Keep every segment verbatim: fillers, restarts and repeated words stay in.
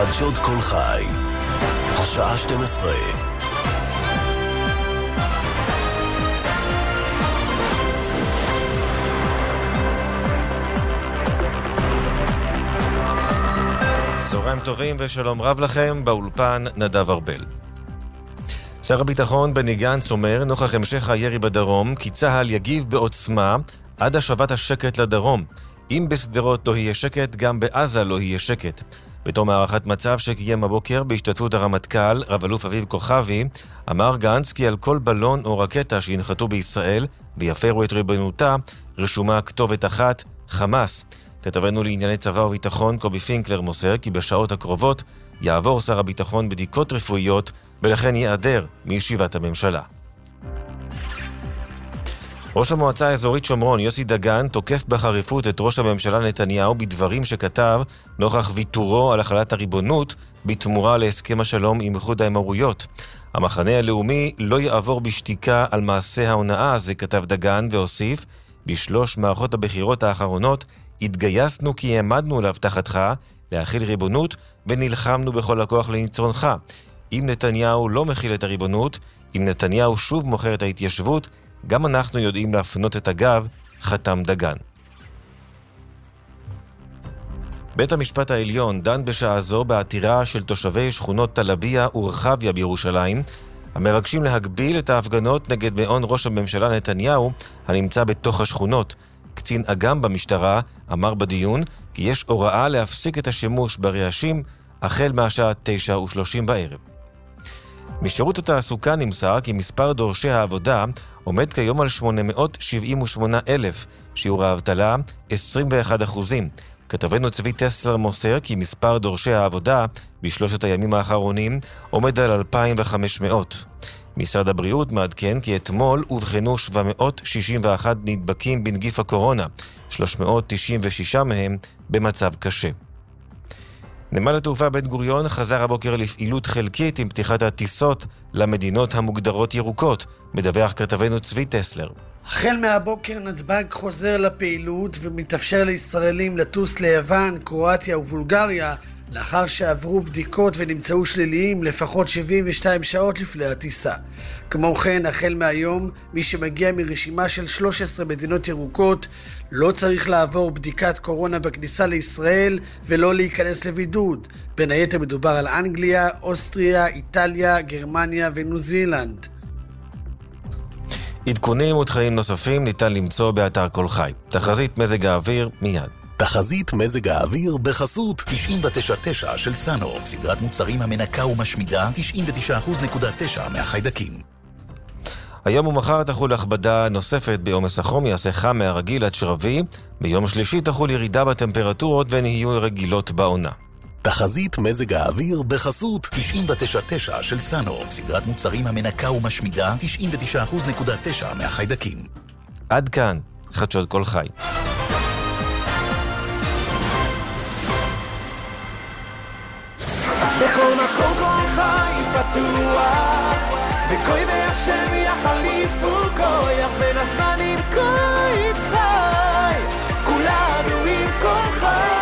חדשות כל חי, השעה שתים עשרה. צהריים טובים ושלום רב לכם, באולפן נדב ארבל. שר הביטחון בני גנץ אומר, נוכח המשך הירי בדרום, כי צה"ל יגיב בעוצמה עד השבת השקט לדרום. אם בסדרות לא יהיה שקט, גם בעזה לא יהיה שקט. בתום הערכת מצב שקיים הבוקר בהשתתפות הרמטכ"ל, רב אלוף אביב כוכבי, אמר גנץ כי על כל בלון או רקטה שינחתו בישראל ויפרו את ריבונותה, רשומה כתובת אחת, חמאס. כתבנו לענייני צבא וביטחון קובי פינקלר מוסר כי בשעות הקרובות יעבור שר הביטחון בדיקות רפואיות ולכן ייעדר מישיבת הממשלה. ראש המועצה האזורית שומרון יוסי דגן תוקף בחריפות את ראש הממשלה נתניהו בדברים שכתב נוכח ויתורו על החלת הריבונות בתמורה להסכם השלום עם איחוד האמירויות. המחנה הלאומי לא יעבור בשתיקה על מעשה ההונאה הזה, כתב דגן, והוסיף, בשלוש מערכות הבחירות האחרונות התגייסנו כי העמדנו להבטחתך להחיל ריבונות ונלחמנו בכל הכוח לניצחונך. אם נתניהו לא מכיל את הריבונות, אם נתניהו שוב מוכר את ההתיישבות, גם אנחנו יודעים להפנות את הגב, חתם דגן. בית המשפט העליון דן בשעה זו בעתירה של תושבי שכונות תלביה ורחביה בירושלים, המבקשים להגביל את ההפגנות נגד מעון ראש הממשלה נתניהו הנמצא בתוך השכונות. קצין אג"ם במשטרה אמר בדיון כי יש הוראה להפסיק את השימוש ברעשים החל מהשעה תשע ושלושים בערב. משירות התעסוקה נמסר כי מספר דורשי העבודה עומד כיום על שמונה מאות שבעים ושמונה אלף, שיעור האבטלה עשרים ואחד אחוזים. כתבנו צבי טסלר מוסר כי מספר דורשי העבודה בשלושת הימים האחרונים עומד על אלפיים וחמש מאות. משרד הבריאות מעדכן כי אתמול הובחנו שבע מאות שישים ואחת נדבקים בנגיף הקורונה, שלוש מאות תשעים ושישה מהם במצב קשה. נמל התעופה בן גוריון חזר הבוקר לפעילות חלקית עם פתיחת הטיסות למדינות המוגדרות ירוקות, מדווח כתבנו צבי טסלר. החל מהבוקר נתב"ג חוזר לפעילות ומתאפשר לישראלים לטוס ליוון, קרואטיה ובולגריה, לאחר שעברו בדיקות ונמצאו שליליים לפחות שבעים ושתיים שעות לפני הטיסה. כמו כן, החל מהיום, מי שמגיע מרשימה של שלוש עשרה מדינות ירוקות לא צריך לעבור בדיקת קורונה בכניסה לישראל ולא להיכנס לבידוד. בין היתר מדובר על אנגליה, אוסטריה, איטליה, גרמניה וניו זילנד. עדכונים ותכנים נוספים ניתן למצוא באתר כל חי. תחזית מזג האוויר מיד. תחזית מזג האוויר בחסות תשעים ותשע נקודה תשע של סאנו, סדרת מוצרים המנקה ומשמידה תשעים ותשע נקודה תשע מהחיידקים. היום ומחר תחול הכבדה נוספת בעומס החום, יעשה חם מהרגיל עד שרבי. ביום שלישי תחול ירידה בטמפרטורות והן יהיו רגילות בעונה. תחזית מזג האוויר בחסות תשעים ותשע נקודה תשע של סאנו, סדרת מוצרים המנקה ומשמידה תשעים ותשע נקודה תשע מהחיידקים. עד כאן חדשות כל חי. בכל מקום כל חי פתוח, וכוי והשם יחליפו כוח, בין הזמנים כוי צחי, כולנו עם כל חי.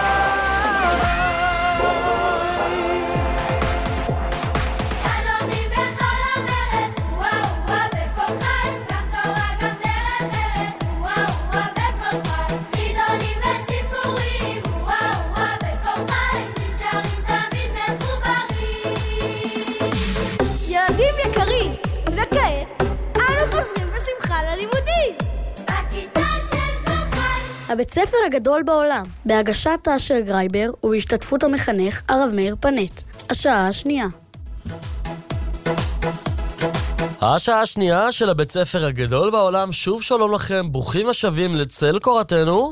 חלומים בכל המרת, וואו וואו בכל חי, גם תורה גם דרך ארץ, וואו וואו בכל חי, חידונים וסיפורים, וואו וואו בכל חי, נשארים תמיד מחוברים. ילדים יקרים, וכעת אנו חוזרים בשמחה ללימודים בכיתה של כל חי. הבית ספר הגדול בעולם, בהגשת תאשר גרייבר ובהשתתפות המחנך הרב מאיר פנט. השעה השנייה. השעה השנייה של הבית ספר הגדול בעולם. שוב שלום לכם, ברוכים השבים לצל קורתנו.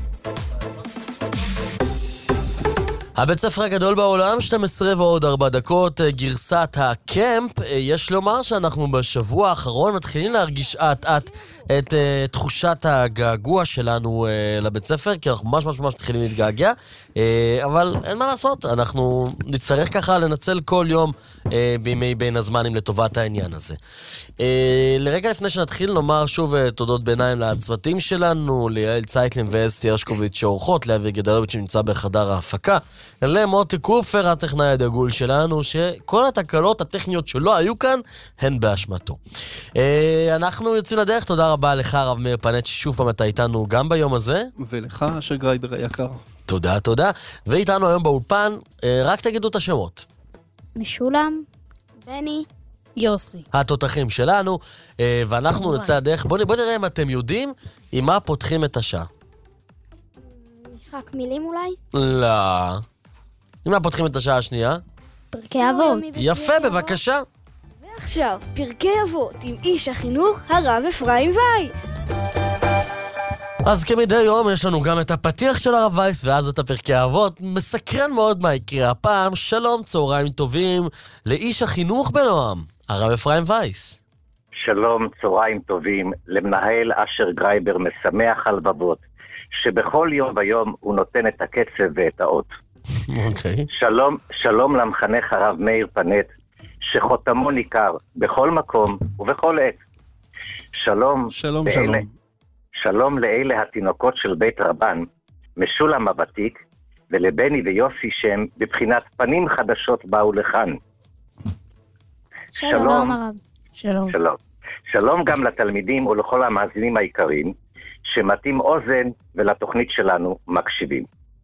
הבית ספר הגדול בעולם, שתים עשרה ועוד ארבע דקות, גרסת הקמפ. יש לומר שאנחנו בשבוע האחרון מתחילים להרגיש עט עט את uh, תחושת הגעגוע שלנו uh, לבית ספר, כי אנחנו ממש ממש ממש מתחילים להתגעגע, uh, אבל אין מה לעשות, אנחנו נצטרך ככה לנצל כל יום uh, בימי בין הזמנים לטובת העניין הזה. Uh, לרגע לפני שנתחיל נאמר שוב uh, תודות ביניים לצוותים שלנו, ליעל צייטלין ואסתי הרשקוביץ' שעורכות, לאבי גדלוביץ' שנמצא בחדר ההפקה, למוטי קופר הטכנאי הדגול שלנו, שכל התקלות הטכניות שלא היו כאן הן באשמתו. Uh, אנחנו יוצאים לדרך, תודה רבה לך הרב מאיר פנט ששוב פעם אתה איתנו גם ביום הזה. ולך אשר גרייבר היקר. תודה, תודה. ואיתנו היום באולפן, uh, רק תגידו את השמות. משולם, בני, יוסי. התותחים שלנו, uh, ואנחנו נצא הדרך. בואו בוא נראה אם אתם יודעים עם מה פותחים את השעה. משחק מילים אולי? לא. עם מה פותחים את השעה השנייה? פרקי אבות. יפה, בבקשה. עכשיו, פרקי אבות עם איש החינוך הרב אפרים וייס. אז כמדי יום יש לנו גם את הפתיח של הרב וייס ואז את הפרקי האבות. מסקרן מאוד מה יקרה הפעם. שלום, צהריים טובים לאיש החינוך בנועם, הרב אפרים וייס. שלום, צהריים טובים למנהל אשר גרייבר משמח הלבבות, שבכל יום ויום הוא נותן את הקצב ואת האות. אוקיי. שלום, שלום למחנך הרב מאיר פנט, שחותמו ניכר בכל מקום ובכל עת. שלום, שלום, לאלה, שלום. שלום לאלה התינוקות של בית רבן, משולם הוותיק, ולבני ויוסי שהם בבחינת פנים חדשות באו לכאן. שלום הרב. שלום. שלום. שלום גם לתלמידים ולכל המאזינים העיקריים, שמתאים אוזן ולתוכנית שלנו מקשיבים.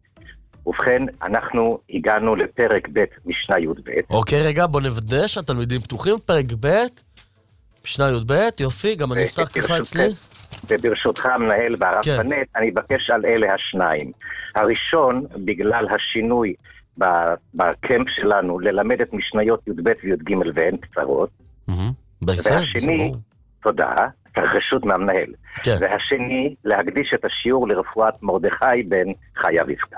ובכן, אנחנו הגענו לפרק ב' משנה י' ב'. אוקיי, רגע, בוא נוודא שהתלמידים פתוחים. פרק ב', משנה י' ב', יופי, גם אני אפתח ככה אצלי. וברשותך המנהל והרב כן. פנט, אני אבקש על אלה השניים. הראשון, בגלל השינוי בקמפ שלנו, ללמד את משניות י' ב' וי' ג' והן קצרות. בסדר, והשני, תודה, רשות מהמנהל. כן. והשני, להקדיש את השיעור לרפואת מרדכי בן חיה רבקה.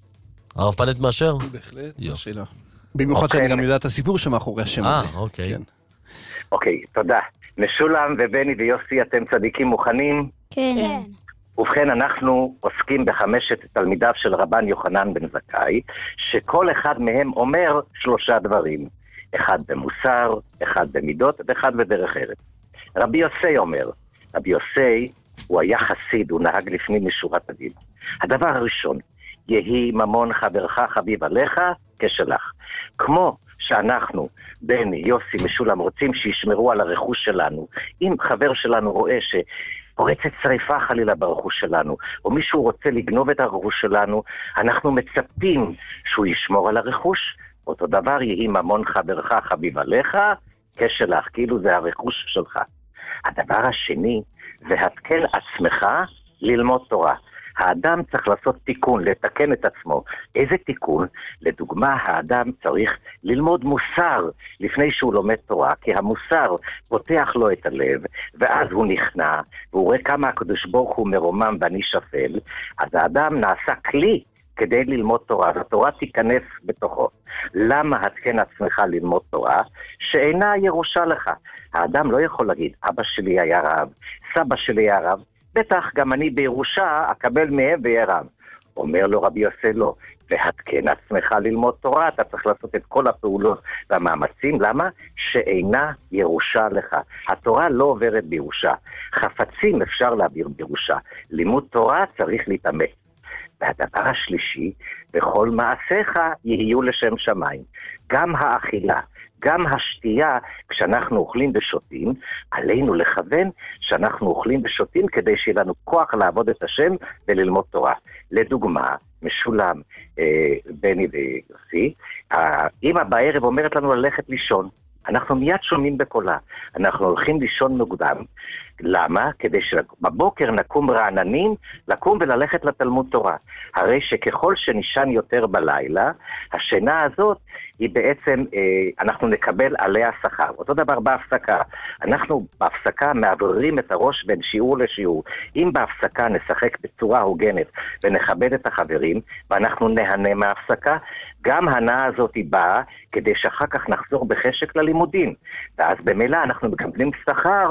הרב פנט מאשר? בהחלט, יופי. השאלה. במיוחד אוקיי. שאני גם יודע את הסיפור שמאחורי השם אה, הזה. אוקיי. כן. אוקיי, תודה. משולם ובני ויוסי, אתם צדיקים מוכנים? כן. ובכן, אנחנו עוסקים בחמשת תלמידיו של רבן יוחנן בן זכאי, שכל אחד מהם אומר שלושה דברים. אחד במוסר, אחד במידות, ואחד בדרך ארץ. רבי יוסי אומר, רבי יוסי הוא היה חסיד, הוא נהג לפנים משורת הדין. הדבר הראשון, יהי ממון חברך חביב עליך כשלך. כמו שאנחנו, בני, יוסי, משולם, רוצים שישמרו על הרכוש שלנו, אם חבר שלנו רואה ש... פורצת שריפה חלילה ברכוש שלנו, או מישהו רוצה לגנוב את הרכוש שלנו, אנחנו מצפים שהוא ישמור על הרכוש. אותו דבר יהי ממון חברך חביב עליך כשלך, כאילו זה הרכוש שלך. הדבר השני, והתקן עצמך ללמוד תורה. האדם צריך לעשות תיקון, לתקן את עצמו. איזה תיקון? לדוגמה, האדם צריך ללמוד מוסר לפני שהוא לומד תורה, כי המוסר פותח לו את הלב, ואז הוא נכנע, והוא רואה כמה הקדוש ברוך הוא מרומם ואני שפל, אז האדם נעשה כלי כדי ללמוד תורה, והתורה תיכנס בתוכו. למה התקן עצמך ללמוד תורה? שאינה ירושה לך. האדם לא יכול להגיד, אבא שלי היה רב, סבא שלי היה רב, בטח גם אני בירושה אקבל מהם ויהיה רב. אומר לו רבי יוסי לא, והתקן עצמך ללמוד תורה, אתה צריך לעשות את כל הפעולות והמאמצים, למה? שאינה ירושה לך. התורה לא עוברת בירושה. חפצים אפשר להעביר בירושה. לימוד תורה צריך להתאמץ. והדבר השלישי, בכל מעשיך יהיו לשם שמיים. גם האכילה, גם השתייה, כשאנחנו אוכלים ושותים, עלינו לכוון שאנחנו אוכלים ושותים כדי שיהיה לנו כוח לעבוד את השם וללמוד תורה. לדוגמה, משולם, אה, בני ויוסי, האמא בערב אומרת לנו ללכת לישון. אנחנו מיד שומעים בקולה. אנחנו הולכים לישון מוקדם. למה? כדי שבבוקר נקום רעננים, לקום וללכת לתלמוד תורה. הרי שככל שנשן יותר בלילה, השינה הזאת היא בעצם, אה, אנחנו נקבל עליה שכר. אותו דבר בהפסקה. אנחנו בהפסקה מעברים את הראש בין שיעור לשיעור. אם בהפסקה נשחק בצורה הוגנת ונכבד את החברים, ואנחנו נהנה מההפסקה, גם הנאה הזאת היא באה כדי שאחר כך נחזור בחשק ללימודים. ואז במילא אנחנו מקבלים שכר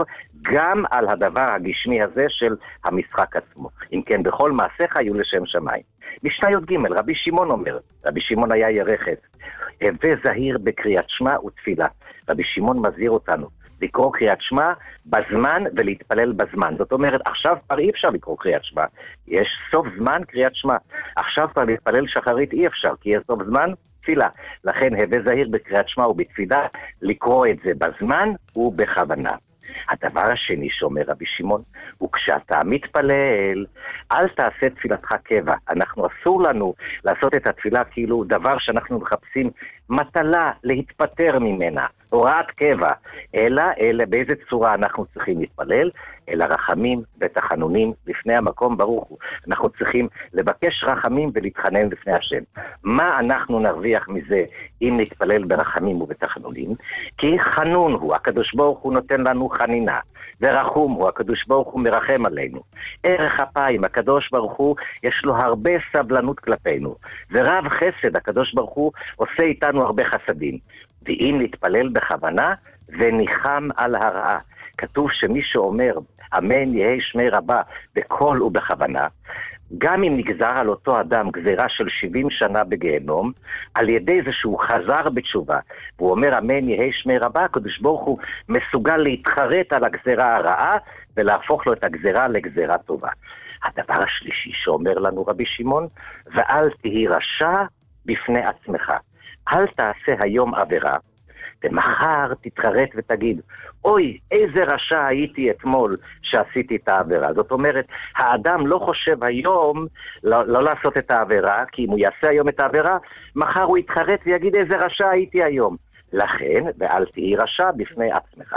גם על הדבר הגשמי הזה של המשחק עצמו. אם כן, בכל מעשיך היו לשם שמיים. משנה י"ג, רבי שמעון אומר, רבי שמעון היה ירחת, הווה זהיר בקריאת שמע ותפילה. רבי שמעון מזהיר אותנו לקרוא קריאת שמע בזמן ולהתפלל בזמן. זאת אומרת, עכשיו כבר אי אפשר לקרוא קריאת שמע. יש סוף זמן קריאת שמע. עכשיו כבר להתפלל שחרית אי אפשר, כי יש סוף זמן תפילה. לכן הווה זהיר בקריאת שמע ובתפילה לקרוא את זה בזמן ובכוונה. הדבר השני שאומר רבי שמעון, הוא כשאתה מתפלל, אל תעשה תפילתך קבע. אנחנו אסור לנו לעשות את התפילה כאילו דבר שאנחנו מחפשים מטלה להתפטר ממנה, הוראת קבע, אלא, אלא באיזה צורה אנחנו צריכים להתפלל, אלא רחמים ותחנונים לפני המקום ברוך הוא. אנחנו צריכים לבקש רחמים ולהתחנן לפני השם. מה אנחנו נרוויח מזה אם נתפלל ברחמים ובתחנונים? כי חנון הוא, הקדוש ברוך הוא נותן לנו חנינה, ורחום הוא, הקדוש ברוך הוא מרחם עלינו. ערך אפיים, הקדוש ברוך הוא יש לו הרבה סבלנות כלפינו, ורב חסד, הקדוש ברוך הוא עושה איתנו הרבה חסדים. ואם נתפלל בכוונה וניחם על הרעה, כתוב שמי שאומר אמן יהי שמי רבה בקול ובכוונה, גם אם נגזר על אותו אדם גזירה של שבעים שנה בגיהנום, על ידי זה שהוא חזר בתשובה, והוא אומר אמן יהי שמי רבה, הקדוש ברוך הוא מסוגל להתחרט על הגזירה הרעה, ולהפוך לו את הגזירה לגזירה טובה. הדבר השלישי שאומר לנו רבי שמעון, ואל תהי רשע בפני עצמך. אל תעשה היום עבירה, ומחר תתחרט ותגיד, אוי, איזה רשע הייתי אתמול שעשיתי את העבירה. זאת אומרת, האדם לא חושב היום לא, לא לעשות את העבירה, כי אם הוא יעשה היום את העבירה, מחר הוא יתחרט ויגיד איזה רשע הייתי היום. לכן, ואל תהי רשע בפני עצמך.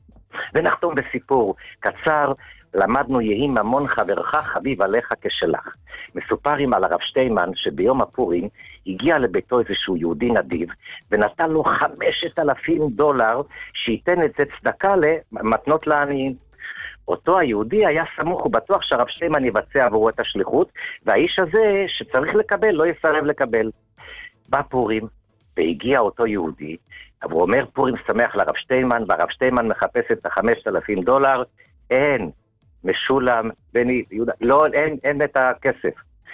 ונחתום בסיפור קצר, למדנו יהי ממון חברך חביב עליך כשלך. מסופרים על הרב שטיינמן שביום הפורים הגיע לביתו איזשהו יהודי נדיב ונתן לו חמשת אלפים דולר שייתן את זה צדקה למתנות לעניים. אותו היהודי היה סמוך ובטוח שהרב שטיינמן יבצע עבורו את השליחות, והאיש הזה שצריך לקבל לא יסרב לקבל. בא פורים והגיע אותו יהודי, והוא אומר פורים שמח לרב שטיינמן, והרב שטיינמן מחפש את החמשת אלפים דולר, אין, משולם, בני, יהודה, לא, אין, אין את הכסף.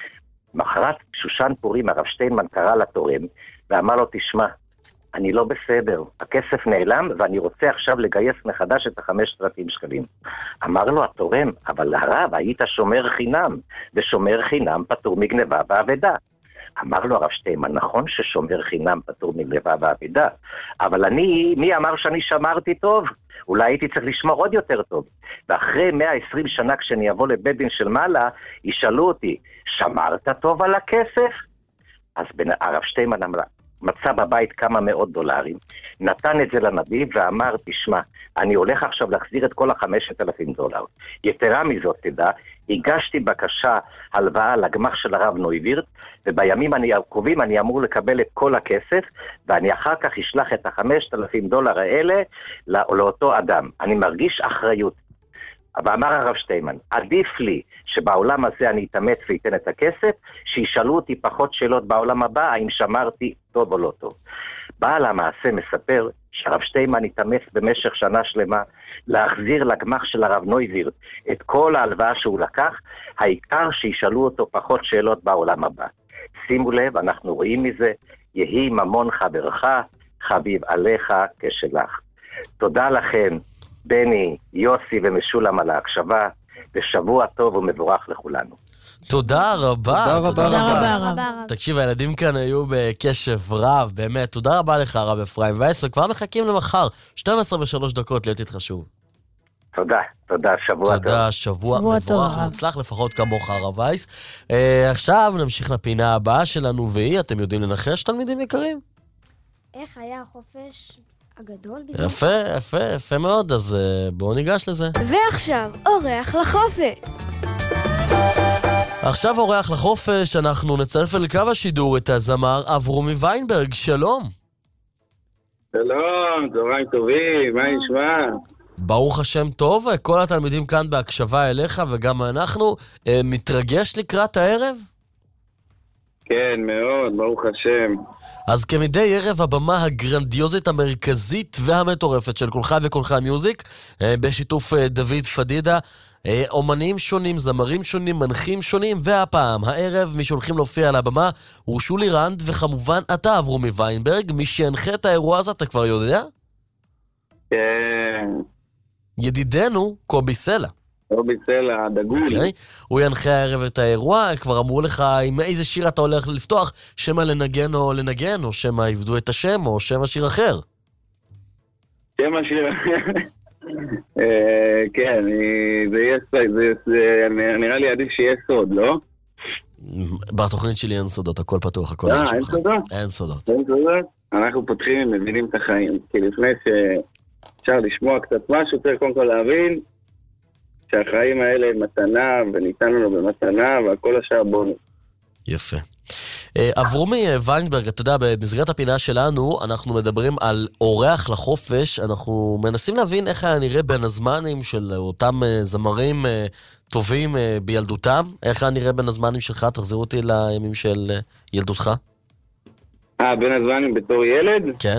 מחרת שושן פורים, הרב שטיינמן קרא לתורם, ואמר לו, תשמע, אני לא בסדר, הכסף נעלם, ואני רוצה עכשיו לגייס מחדש את החמשת אלפים שקלים. אמר לו התורם, אבל הרב, היית שומר חינם, ושומר חינם פטור מגנבה ועבדה. אמר לו הרב שטיינמן, נכון ששומר חינם פטור מגנבה ועבדה, אבל אני, מי אמר שאני שמרתי טוב? אולי הייתי צריך לשמור עוד יותר טוב. ואחרי מאה ועשרים שנה כשאני אבוא לבית דין של מעלה, ישאלו אותי, שמרת טוב על הכסף? אז הרב שטיינמן אמר, מצא בבית כמה מאות דולרים, נתן את זה לנדיב ואמר, תשמע, אני הולך עכשיו להחזיר את כל החמשת אלפים דולר. יתרה מזאת תדע, הגשתי בקשה הלוואה לגמח של הרב נויבירט, ובימים הקרובים אני אמור לקבל את כל הכסף, ואני אחר כך אשלח את החמשת אלפים דולר האלה לא, לאותו אדם. אני מרגיש אחריות. ואמר הרב שטיינמן, עדיף לי שבעולם הזה אני אתאמץ ויתן את הכסף, שישאלו אותי פחות שאלות בעולם הבא, האם שמרתי טוב או לא טוב. בעל המעשה מספר שהרב שטיינמן התאמץ במשך שנה שלמה להחזיר לגמח של הרב נויבירט את כל ההלוואה שהוא לקח, העיקר שישאלו אותו פחות שאלות בעולם הבא. שימו לב, אנחנו רואים מזה, יהי ממון חברך, חביב עליך כשלך. תודה לכם, בני, יוסי ומשולם על ההקשבה, ושבוע טוב ומבורך לכולנו. תודה רבה. תודה רבה. תודה רבה. תקשיב, הילדים כאן היו בקשב רב, באמת. תודה רבה לך, הרב אפרים וייס, וכבר מחכים למחר, שתים עשרה ושלוש דקות, להיות איתך שוב. תודה, תודה, שבוע טוב. תודה, שבוע מבורך, מוצלח לפחות כמוך, הרב וייס. עכשיו נמשיך לפינה הבאה שלנו, והיא, אתם יודעים לנחש, תלמידים יקרים? איך היה החופש הגדול? יפה, יפה, יפה מאוד, אז בואו ניגש לזה. ועכשיו, אורח לחופש. עכשיו אורח לחופש, אנחנו נצרף אל קו השידור את הזמר אברומי ויינברג, שלום. שלום, צהריים טובים, מה נשמע? ברוך השם טוב, כל התלמידים כאן בהקשבה אליך וגם אנחנו, מתרגש לקראת הערב? כן, מאוד, ברוך השם. אז כמדי ערב הבמה הגרנדיוזית המרכזית והמטורפת של כולך וכולך מיוזיק, בשיתוף דוד פדידה, אומנים שונים, זמרים שונים, מנחים שונים, והפעם, הערב, מי שהולכים להופיע על הבמה הוא שולי רנד, וכמובן אתה, אברומי ויינברג, מי שהנחה את האירוע הזה, אתה כבר יודע? כן. ידידנו, קובי סלע. קובי סלע, דגול. אוקיי, הוא ינחה הערב את האירוע, כבר אמרו לך עם איזה שיר אתה הולך לפתוח, שמה לנגן או לנגן, או שמה יבדו את השם, או שמה שיר אחר. שמה שיר אחר. כן, זה נראה לי עדיף שיהיה סוד, לא? בתוכנית שלי אין סודות, הכל פתוח, הכל אה, אין סודות? אין סודות. אין סודות? אנחנו פותחים ומבינים את החיים, כי לפני שאפשר לשמוע קצת משהו, צריך קודם כל להבין שהחיים האלה הם מתנה, וניתן לנו במתנה, והכל השאר בונוס. יפה. אברומי ויינברג, אתה יודע, במסגרת הפינה שלנו, אנחנו מדברים על אורח לחופש, אנחנו מנסים להבין איך היה נראה בין הזמנים של אותם זמרים טובים בילדותם, איך היה נראה בין הזמנים שלך, תחזירו אותי לימים של ילדותך. אה, בין הזמנים בתור ילד? כן.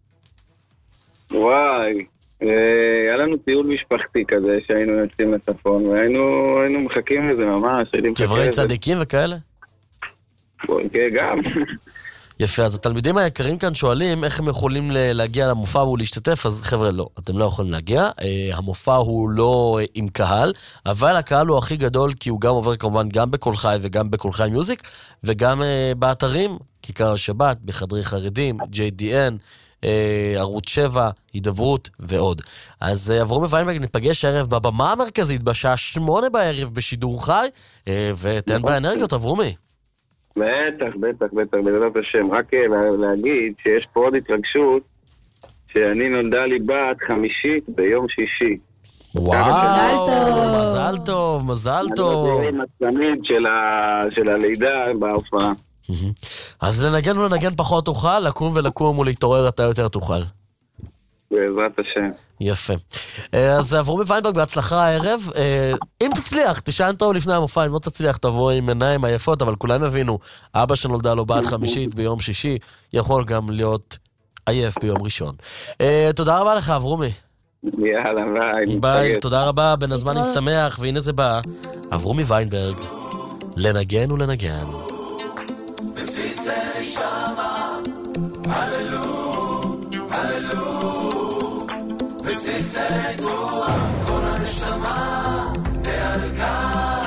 וואי, היה לנו טיול משפחתי כזה, שהיינו יוצאים לצפון, והיינו מחכים לזה ממש. קברי צדיקים וכאלה? כן, גם. יפה, אז התלמידים היקרים כאן שואלים איך הם יכולים להגיע למופע ולהשתתף, אז חבר'ה, לא, אתם לא יכולים להגיע, המופע הוא לא עם קהל, אבל הקהל הוא הכי גדול, כי הוא גם עובר כמובן גם בכל חי וגם בכל חי מיוזיק, וגם באתרים, כיכר השבת, בחדרי חרדים, ג'יי די אן, ערוץ שבע, הידברות ועוד. אז אברומי ויינברג, ניפגש הערב בבמה המרכזית, בשעה שמונה בערב בשידור חי, ותן באנרגיות, אברומי. בטח, בטח, בטח, בעזרת השם. רק להגיד שיש פה עוד התרגשות, שאני נולדה לי בת חמישית ביום שישי. וואו, מזל טוב, מזל טוב. אני יודע מצלמית של הלידה בהופעה. אז לנגן ולנגן פחות תוכל, לקום ולקום ולהתעורר אתה יותר תוכל. בעזרת השם. יפה. אז אברומי ויינברג, בהצלחה הערב. אם תצליח, תשען טוב לפני המופע, אם לא תצליח, תבוא עם עיניים עייפות, אבל כולם הבינו, אבא שנולדה לו בת חמישית ביום שישי, יכול גם להיות עייף ביום ראשון. תודה רבה לך, אברומי. יאללה, ביי. ביי, תודה רבה, בין הזמנים שמח, והנה זה בא, אברומי ויינברג, לנגן ולנגן. בציצה שמה, הללו, הללו, בציצה תרוע, כל הנשמה, דאלקה,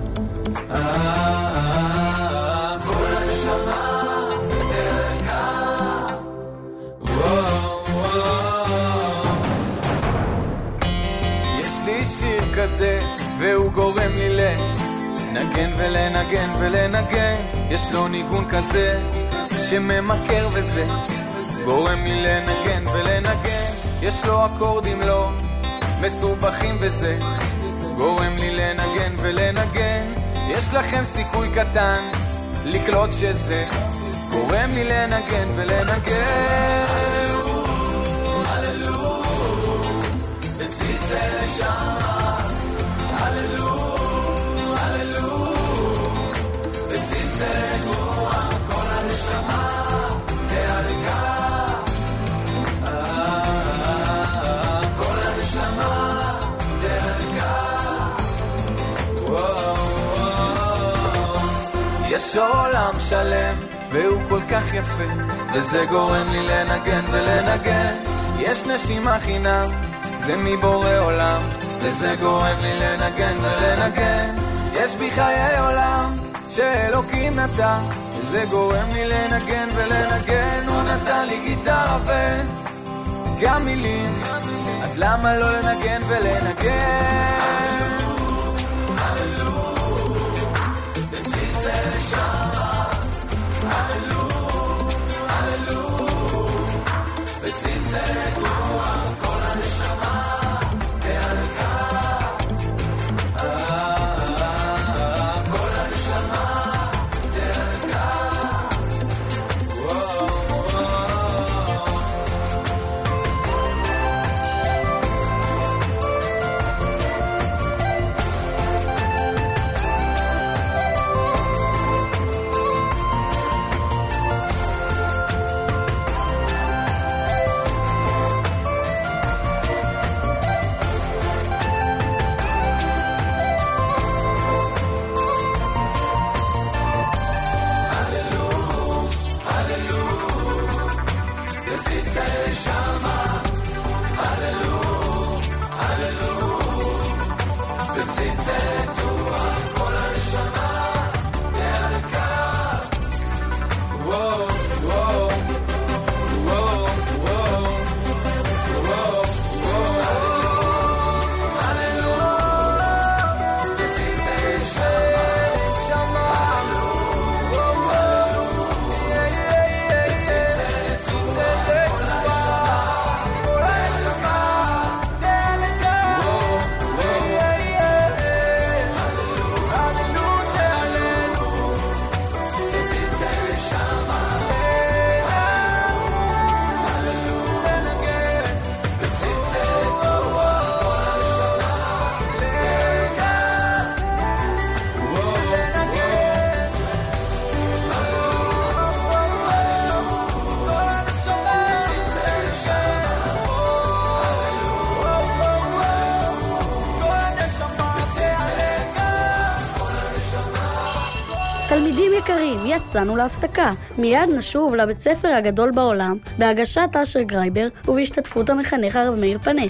כל הנשמה, דאלקה, וואו, וואו. יש לי שיר כזה, והוא גורם לי לנגן ולנגן ולנגן, יש לו ניגון כזה שממכר וזה גורם לי לנגן ולנגן, יש לו אקורדים לא מסובכים וזה גורם לי לנגן ולנגן, יש לכם סיכוי קטן לקלוט שזה גורם לי לנגן ולנגן. הללו, הללו, בציצה לשמה, הללו, הללו, בציצה תרוע, כל הנשמה תהלקה, כל הנשמה תהלקה. יש עולם שלם והוא כל כך יפה, וזה גורם לי לנגן ולנגן, יש נשימה חינם, זה מבורא עולם, וזה גורם לי לנגן ולנגן, יש בי חיי עולם שאלוקים נתן, וזה גורם לי לנגן ולנגן, הוא נתן לי גיטרה וגם מילים, אז למה לא לנגן ולנגן? הללו, בציצה לשמה, הללו, הללו, בציצה תרוע, כל הנשמה תהלקה, כל הנשמה תהלקה. תלמידים יקרים, יצאנו להפסקה. מיד נשוב לבית ספר הגדול בעולם, בהגשת אשר גרייבר ובהשתתפות המחנך הרב מאיר פנט.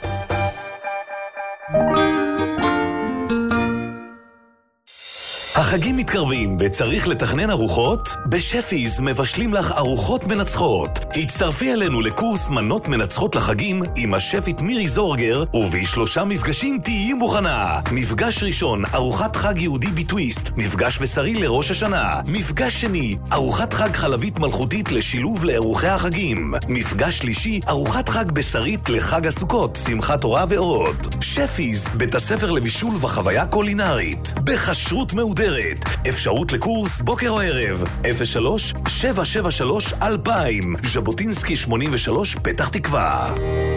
החגים מתקרבים וצריך לתכנן ארוחות? בשפיז מבשלים לך ארוחות מנצחות. הצטרפי אלינו לקורס מנות מנצחות לחגים עם השפית מירי זורגר, ובשלושה מפגשים תהיי מוכנה. מפגש ראשון, ארוחת חג יהודי בטוויסט, מפגש בשרי לראש השנה. מפגש שני, ארוחת חג חלבית מלכותית לשילוב לאירוחי החגים. מפגש שלישי, ארוחת חג בשרית לחג הסוכות, שמחת תורה ועוד. שפיז, בית הספר לבישול וחוויה קולינרית. בחשרות מעודרת. אפשרות לקורס בוקר או ערב. אפס שלוש שבע שבע שלוש אלפיים, ז'בוטינסקי שמונים ושלוש, פתח תקווה.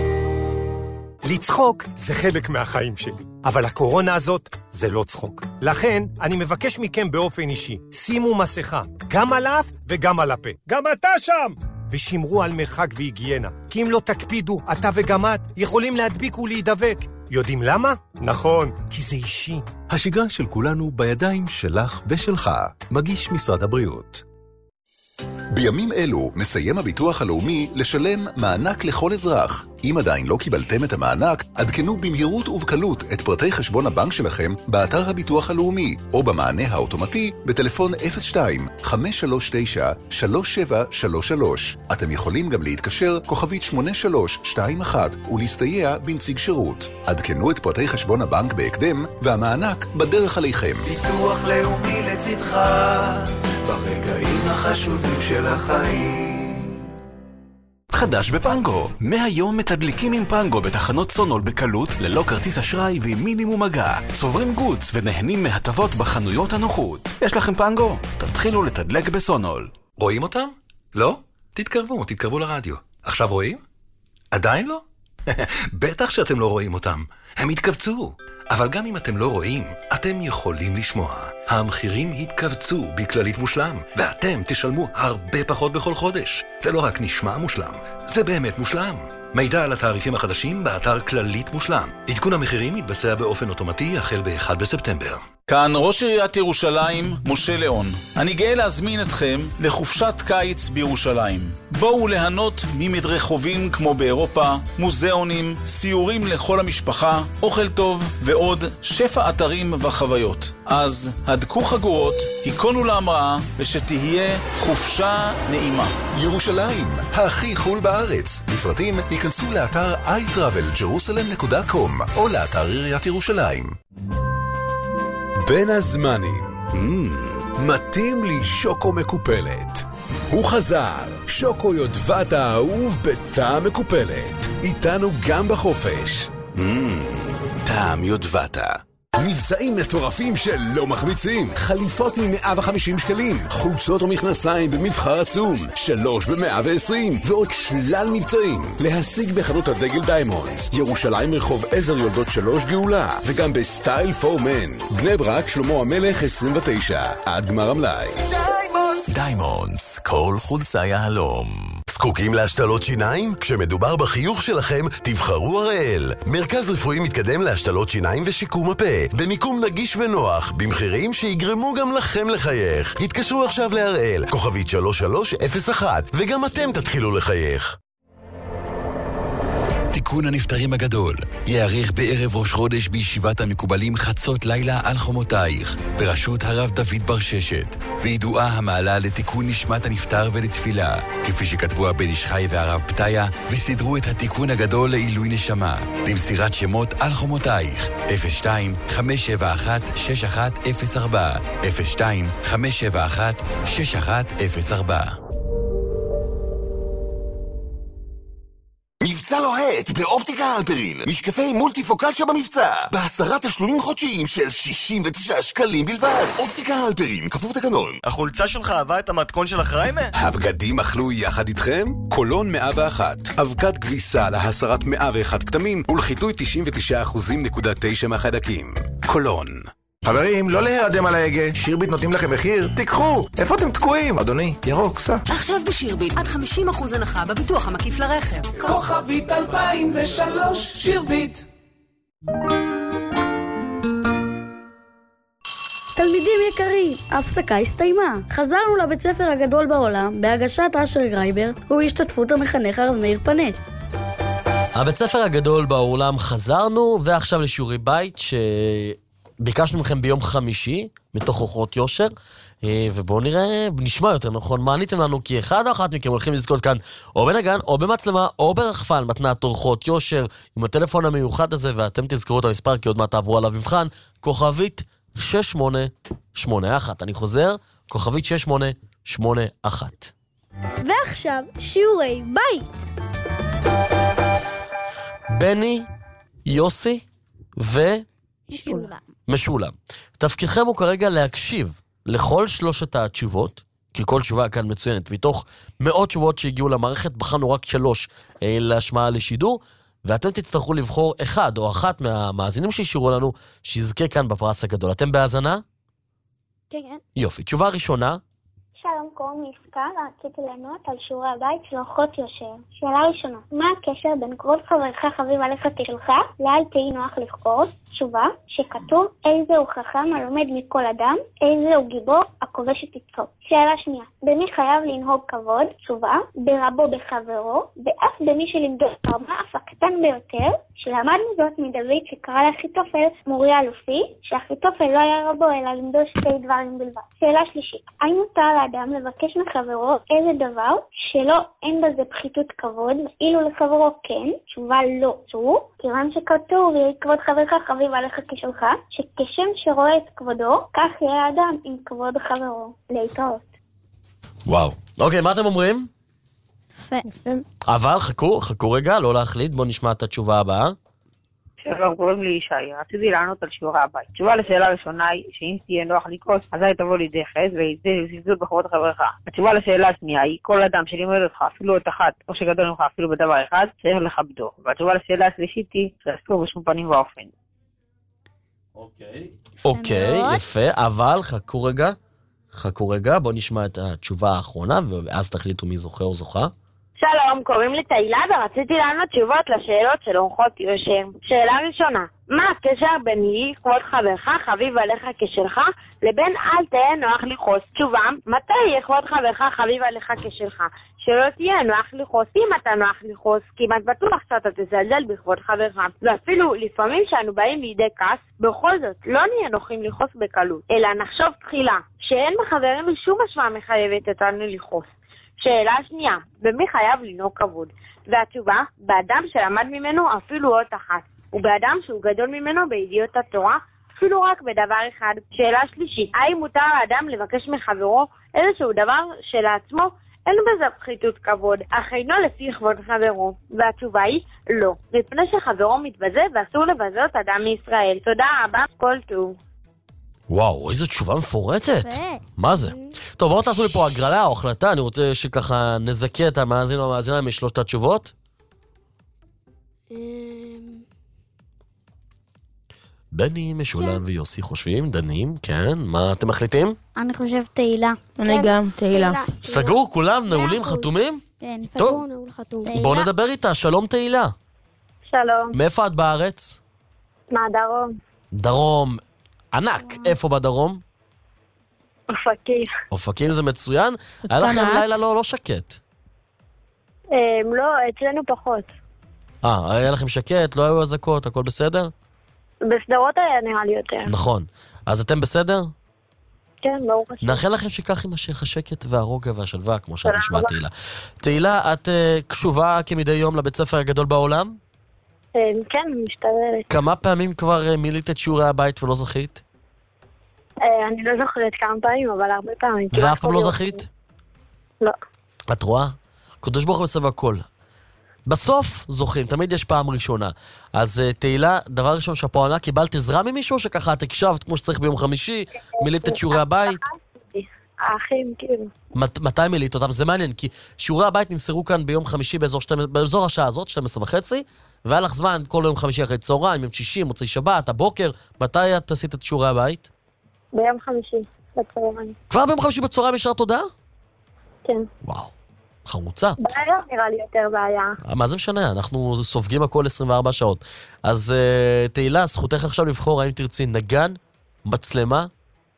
לצחוק זה חלק מהחיים שלי, אבל הקורונה הזאת זה לא צחוק. לכן אני מבקש מכם באופן אישי, שימו מסכה, גם על האף וגם על הפה. גם אתה שם! ושמרו על מרחק והיגיינה, כי אם לא תקפידו, אתה וגם את יכולים להדביק ולהידבק. יודעים למה? נכון, כי זה אישי. השגרה של כולנו בידיים שלך ושלך. מגיש משרד הבריאות. בימים אלו מסיים הביטוח הלאומי לשלם מענק לכל אזרח. אם עדיין לא קיבלתם את המענק, עדכנו במהירות ובקלות את פרטי חשבון הבנק שלכם באתר הביטוח הלאומי, או במענה האוטומטי בטלפון אפס שתיים חמש שלוש תשע שלוש שבע שלוש שלוש. אתם יכולים גם להתקשר כוכבית שמונה שלוש שתיים אחת ולהסתייע בנציג שירות. עדכנו את פרטי חשבון הבנק בהקדם, והמענק בדרך עליכם. ביטוח לאומי לצדך ברגעים החשובים של החיים. חדש בפנגו. מהיום מתדליקים עם פנגו בתחנות סונול בקלות, ללא כרטיס אשראי ועם מינימום מגע. צוברים גוץ ונהנים מהטבות בחנויות הנוחות. יש לכם פנגו? תתחילו לתדלק בסונול. רואים אותם? לא? תתקרבו, תתקרבו לרדיו. עכשיו רואים? עדיין לא? בטח שאתם לא רואים אותם. הם התכווצו. אבל גם אם אתם לא רואים, אתם יכולים לשמוע. המחירים התכווצו בכללית מושלם, ואתם תשלמו הרבה פחות בכל חודש. זה לא רק נשמע מושלם, זה באמת מושלם. מידע על התעריפים החדשים באתר כללית מושלם. עדכון המחירים יתבצע באופן אוטומטי החל ב-אחד בספטמבר. כאן ראש עיריית ירושלים, משה ליאון. אני גאה להזמין אתכם לחופשת קיץ בירושלים. בואו ליהנות ממדרחובים כמו באירופה, מוזיאונים, סיורים לכל המשפחה, אוכל טוב ועוד שפע אתרים וחוויות. אז הדקו חגורות, היכונו להמראה ושתהיה חופשה נעימה. ירושלים, הכי חול בארץ. לפרטים ייכנסו לאתר איי טראבל ג'רוסלם נקודה קום או לאתר עיריית ירושלים. בין הזמנים, mm, מתאים לי שוקו מקופלת. הוא חזר, שוקו יודבת האהוב בטעם מקופלת. איתנו גם בחופש. Mm, טעם יודבתה. מבצעים מטורפים שלא מחמיצים. חליפות מ-מאה וחמישים שקלים, חולצות ומכנסיים במבחר עצום, שלוש ב-מאה ועשרים, ועוד שלל מבצעים. להשיג בחנות הדגל דיימונדס, ירושלים רחוב עזר יולדות שלוש גאולה, וגם בסטייל פור מן. בני ברק שלמה המלך עשרים ותשע, עד גמר המלאי. דיימונדס! דיימונדס, כל חולצה יהלום. זקוקים להשתלות שיניים? כשמדובר בחיוך שלכם, תבחרו הראל. מרכז רפואי מתקדם להשתלות שיניים ושיקום הפה. במיקום נגיש ונוח, במחירים שיגרמו גם לכם לחייך. התקשרו עכשיו להראל, כוכבית שלוש שלוש אפס אחת, וגם אתם תתחילו לחייך. תיקון הנפטרים הגדול יאריך בערב ראש חודש בישיבת המקובלים חצות לילה על חומותייך, בראשות הרב דוד ברששת, וידועה המעלה לתיקון נשמת הנפטר ולתפילה, כפי שכתבו הבן איש חי והרב פתיה, וסידרו את התיקון הגדול לעילוי נשמה, למסירת שמות על חומותייך, אפס שתיים חמש שבע אחת שש אחת אפס ארבע, אפס שתיים חמש שבע אחת שש אחת אפס ארבע. מבצע לוהט באופטיקה הלפרין, משקפי מולטיפוקל שבמבצע, בעשרה תשלומים חודשיים של שישים ותשעה שקלים בלבד. אופטיקה הלפרין, כפוף תקנון. החולצה שלך אהבה את המתכון של החריימה? הבגדים אכלו יחד איתכם? קולון מאה ואחת, אבקת כביסה להסרת מאה ואחת כתמים ולחיטוי תשעים ותשעה אחוז נקודה תשע מהחיידקים. קולון. חברים, לא להירדם על ההגה, שירביט נותנים לכם מחיר? תיקחו! איפה אתם תקועים? אדוני, ירוק, סע. עכשיו בשירביט, עד חמישים אחוז הנחה בביטוח המקיף לרכב. כוכבית אלפיים ושלוש, שירביט. תלמידים יקרים, ההפסקה הסתיימה. חזרנו לבית ספר הגדול בעולם בהגשת אשר גרייבר ובהשתתפות המחנך הרב מאיר פנט. הבית ספר הגדול בעולם חזרנו, ועכשיו לשיעורי בית שביקשנו מכם ביום חמישי, מתוך אורחות יושר, ובואו נראה, נשמע יותר נכון, מה עניתם לנו, כי אחד או אחת מכם הולכים לזכות כאן, או בנגן, או במצלמה, או ברחפן, מתנת אורחות יושר, עם הטלפון המיוחד הזה, ואתם תזכרו את המספר, כי עוד מעט תעברו עליו מבחן, כוכבית שש שמונה שמונה אחת. אני חוזר, כוכבית שש שמונה שמונה אחת. ועכשיו, שיעורי בית. בני, יוסי ו... משולם. משולם. תפקידכם הוא כרגע להקשיב לכל שלושת התשובות, כי כל תשובה כאן מצוינת. מתוך מאות תשובות שהגיעו למערכת, בחרנו רק שלוש אה, להשמעה לשידור, ואתם תצטרכו לבחור אחד או אחת מהמאזינים שישאירו לנו, שיזכה כאן בפרס הגדול. אתם בהאזנה? כן, כן. יופי. תשובה ראשונה. שלום, קוראים לי יפקה, רציתי לענות על שיעורי הבית של אורחות יושר. שאלה ראשונה, מה הקשר בין כבוד חברך חביב עליך כשלך לאל תהי נוח לבחור? תשובה, שכתוב איזה הוא חכם הלומד מכל אדם, איזה הוא גיבור הכובש את יצרו. שאלה שנייה, במי חייב לנהוג כבוד? תשובה, ברבו בחברו, ואף במי שלמדו תרמה אף הקטן ביותר, שלמדנו זאת מדוד שקרא לאחיתופל מורי אלופי, שאחיתופל לא היה רבו אלא למדו שתי דברים בלבד. שאלה שלישית, האם מותר לאדם לבקש מחברו איזה דבר שלא אין בזה פחיתות כבוד, אילו לחברו כן? תשובה לא. תשובה, כיוון שכתוב יהי כבוד חברך חביב עליך כשלך, שכשם שרואה את כבודו, כך יהיה האדם עם כבוד חברו. להתראות. וואו. אוקיי, מה אתם אומרים? יפה. אבל חכו, חכו רגע, לא להחליט, בואו נשמע את התשובה הבאה. שלום, קוראים לי ישי, רציתי לענות על שיעורי הבית. תשובה לשאלה הראשונה היא שאם תהיה נוח לכעוס, אזי תבוא לידי חס ולידי זלזול בכבוד חברך. התשובה לשאלה השנייה היא כל אדם שלימד אותך אפילו את אחת, או שגדול ממך אפילו בדבר אחד, צריך לכבדו. והתשובה לשאלה השלישית היא שאסור בשום פנים ואופן. אוקיי. אוקיי, יפה, אבל חכו רגע, חכו רגע, בואו נשמע את התשובה האחרונה, ואז תחליטו מי זוכה או זוכה. שלום, קוראים לי תהילה ורציתי לענות תשובות לשאלות של אורחות יושר. שאלה ראשונה, מה הקשר בין יהי כבוד חברך חביב עליך כשלך לבין אל תהיה נוח לכעוס? תשובה, מתי יהיה כבוד חברך חביב עליך כשלך? שלא תהיה נוח לכעוס. אם אתה נוח לכעוס, כמעט בטוח שאתה תזלזל בכבוד חברך. ואפילו לפעמים שאנו באים לידי כעס, בכל זאת לא נהיה נוחים לכעוס בקלות, אלא נחשוב תחילה שאין בחברנו שום השוואה מחייבת אותנו לכעוס. שאלה שנייה, במי חייב לנהוג כבוד? והתשובה, באדם שלמד ממנו אפילו עוד אחת, ובאדם שהוא גדול ממנו בידיעות התורה, אפילו רק בדבר אחד. שאלה שלישית, האם מותר האדם לבקש מחברו איזשהו דבר שלעצמו אין בזה פחיתות כבוד, אך אינו לפי כבוד חברו? והתשובה היא לא, מפני שחברו מתבזה ואסור לבזות אדם מישראל. תודה רבה, כל טוב. וואו, איזו תשובה מפורטת. מה זה? טוב, בואו תעשו לי פה הגרלה או החלטה, אני רוצה שככה נזכה את המאזין או המאזינה משלושת התשובות. בני, משולם ויוסי חושבים, דנים, כן, מה אתם מחליטים? אני חושב תהילה. אני גם, תהילה. סגור, כולם נעולים חתומים? כן, סגור, נעול חתום. בואו נדבר איתה, שלום תהילה. שלום. מאיפה את בארץ? מהדרום. דרום. ענק, איפה בדרום? אופקים. אופקים זה מצוין? היה לכם לילה לא לא שקט. לא, אצלנו פחות. אה, היה לכם שקט, לא היו אזעקות, הכל בסדר? בסדרות היה נראה לי יותר. נכון. אז אתם בסדר? כן, ברור חשוב. נאחל לכם שכך יימשך השקט והרוגע והשלווה, כמו שאת נשמעת תהילה. תהילה, את קשובה כמדי יום לבית ספר הגדול בעולם? כן, משתדלת. כמה פעמים כבר מילאת את שיעורי הבית ולא זכית? אני לא זוכרת כמה פעמים, אבל הרבה פעמים. ואף פעם לא זכית? לא. את רואה? קדוש ברוך הוא מסב הכל. בסוף זוכים, תמיד יש פעם ראשונה. אז תהילה, דבר ראשון שהפועלה, קיבלת עזרה ממישהו שככה את הקשבת כמו שצריך ביום חמישי, מילאת את שיעורי הבית? האחים, כאילו. מתי מילאת אותם? זה מעניין, כי שיעורי הבית נמסרו כאן ביום חמישי באזור השעה הזאת, שתים עשרה וחצי, והיה לך זמן כל יום חמישי אחרי צהריים, יום שישי, מוצאי שבת, הבוקר. מתי את עשית את שיעורי הבית? ביום חמישי, בצהריים. כבר ביום חמישי בצהריים ישר תודה? כן. וואו, חרוצה. בעיה נראה לי יותר בעיה. מה זה משנה? אנחנו סופגים הכל עשרים וארבע שעות. אז uh, תהילה, זכותך עכשיו לבחור האם תרצי נגן, מצלמה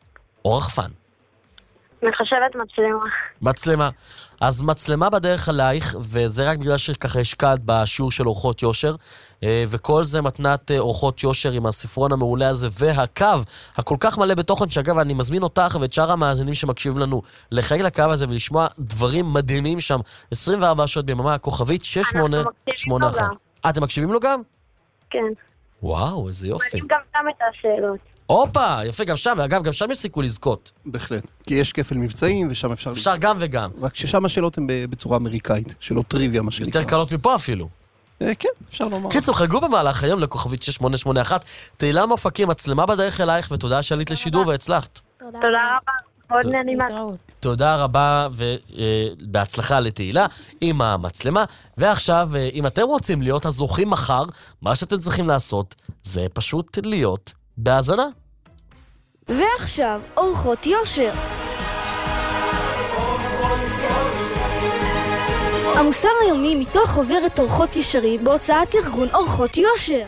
או רחפן? מחשבת מצלמה. מצלמה. אז מצלמה בדרך עלייך, וזה רק בגלל שככה השקעת בשיעור של אורחות יושר, וכל זה מתנת אורחות יושר עם הספרון המעולה הזה, והקו הכל כך מלא בתוכן, שאגב, אני מזמין אותך ואת שאר המאזינים שמקשיבים לנו לחייג לקו הזה ולשמוע דברים מדהימים שם, עשרים וארבע שעות ביממה, כוכבית שש שמונה שמונה אחת. אה, אתם מקשיבים לו גם? כן. וואו, איזה יופי. ואני גם שם את השאלות. הופה, יפה, גם שם, ואגב, גם שם יש סיכוי לזכות. בהחלט. כי יש כפל מבצעים, ושם אפשר... אפשר גם וגם. רק ששם השאלות הן בצורה אמריקאית, שאלות טריוויה, מה שנקרא. יותר קלות מפה אפילו. כן, אפשר לומר. קיצור, חגגו במהלך היום לכוכבית שש שמונה שמונה אחת. תהילה מאופקים, מצלמה בדרך אלייך, ותודה שעלית לשידור והצלחת. תודה רבה. עוד נעימה. תודה רבה ובהצלחה לתהילה עם המצלמה. ועכשיו, אם אתם רוצים להיות הזוכים מחר, מה שאתם צריכים לעשות זה פשוט להיות בהאזנה. ועכשיו, אורחות יושר. המוסר היומי מתוך חוברת אורחות ישרים בהוצאת ארגון אורחות יושר.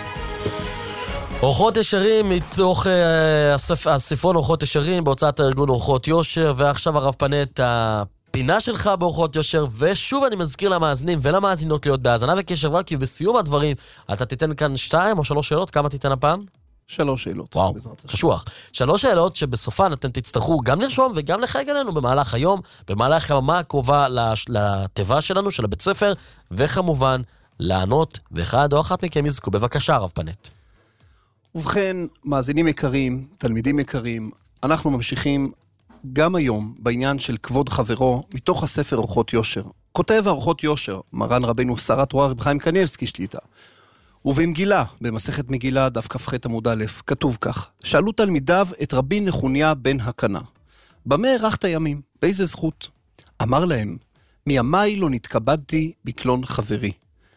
אורחות ישרים מתוך אה, הספ... הספרון אורחות ישרים בהוצאת הארגון אורחות יושר, ועכשיו הרב פנט הפינה שלך באורחות יושר, ושוב אני מזכיר למאזינים ולמאזינות להיות בהאזנה וקשב רב, כי בסיום הדברים אתה תיתן כאן שתיים או שלוש שאלות, כמה תיתן הפעם? שלוש שאלות. וואו, חשוח. שלוש שאלות שבסופן אתם תצטרכו גם לרשום וגם לחייג אלינו במהלך היום, במהלך היממה הקרובה לתיבה שלנו, של הבית ספר, וכמובן לענות, ואחד או אחת מכם יזכו. בבקשה, הרב פנט. ובכן, מאזינים יקרים, תלמידים יקרים, אנחנו ממשיכים גם היום בעניין של כבוד חברו מתוך הספר אורחות יושר. כותב אורחות יושר, מרן רבנו שר התורה רב חיים קניבסקי שליטה. ובמגילה, במסכת מגילה, דף כ"ח עמוד א', כתוב כך: שאלו תלמידיו את רבי נחוניה בן הקנה, במה הארכת ימים? באיזה זכות? אמר להם, מימיי לא נתכבדתי בקלון חברי.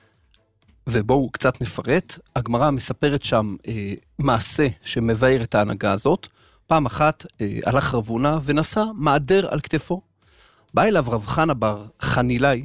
ובואו קצת נפרט, הגמרא מספרת שם אה, מעשה שמבאר את ההנהגה הזאת. פעם אחת אה, הלך רב הונא ונשא מעדר על כתפו. בא אליו רב חנה בר חנילאי,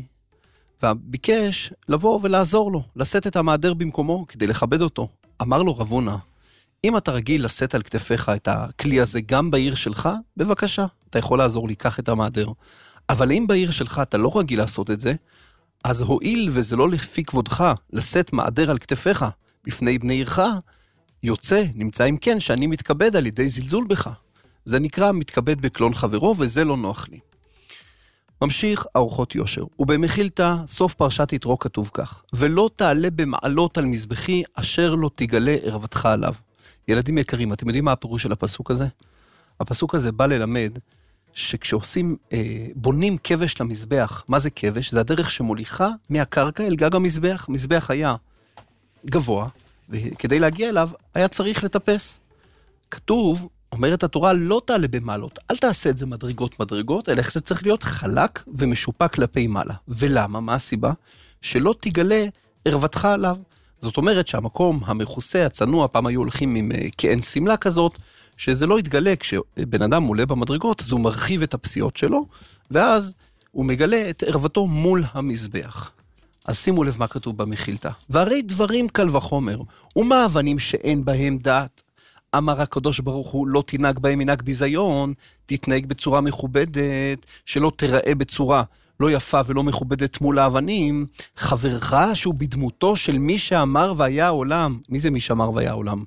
וביקש לבוא ולעזור לו, לשאת את המעדר במקומו כדי לכבד אותו. אמר לו רב הונא, אם אתה רגיל לשאת על כתפיך את הכלי הזה גם בעיר שלך, בבקשה, אתה יכול לעזור לי, קח את המעדר. אבל אם בעיר שלך אתה לא רגיל לעשות את זה, אז הועיל וזה לא לפי כבודך לשאת מעדר על כתפיך בפני בני עירך, יוצא, נמצא אם כן, שאני מתכבד על ידי זלזול בך. זה נקרא מתכבד בקלון חברו, וזה לא נוח לי. ממשיך אורחות יושר, ובמחילתא סוף פרשת יתרו כתוב כך, ולא תעלה במעלות על מזבחי אשר לא תגלה ערוותך עליו. ילדים יקרים, אתם יודעים מה הפירוש של הפסוק הזה? הפסוק הזה בא ללמד שכשעושים, אה, בונים כבש למזבח, מה זה כבש? זה הדרך שמוליכה מהקרקע אל גג המזבח. מזבח היה גבוה, וכדי להגיע אליו היה צריך לטפס. כתוב, אומרת התורה, לא תעלה במעלות, אל תעשה את זה מדרגות מדרגות, אלא איך זה צריך להיות חלק ומשופע כלפי מעלה. ולמה? מה הסיבה? שלא תגלה ערוותך עליו. זאת אומרת שהמקום המכוסה, הצנוע, פעם היו הולכים עם כאין סמלה כזאת, שזה לא יתגלה כשבן אדם מולה במדרגות, אז הוא מרחיב את הפסיעות שלו, ואז הוא מגלה את ערוותו מול המזבח. אז שימו לב מה כתוב במחילתא. והרי דברים קל וחומר, ומה אבנים שאין בהם דעת? אמר הקדוש ברוך הוא, לא תנהג בהם מנהג ביזיון, תתנהג בצורה מכובדת, שלא תראה בצורה לא יפה ולא מכובדת מול האבנים. חברך שהוא בדמותו של מי שאמר והיה העולם. מי זה מי שאמר והיה העולם?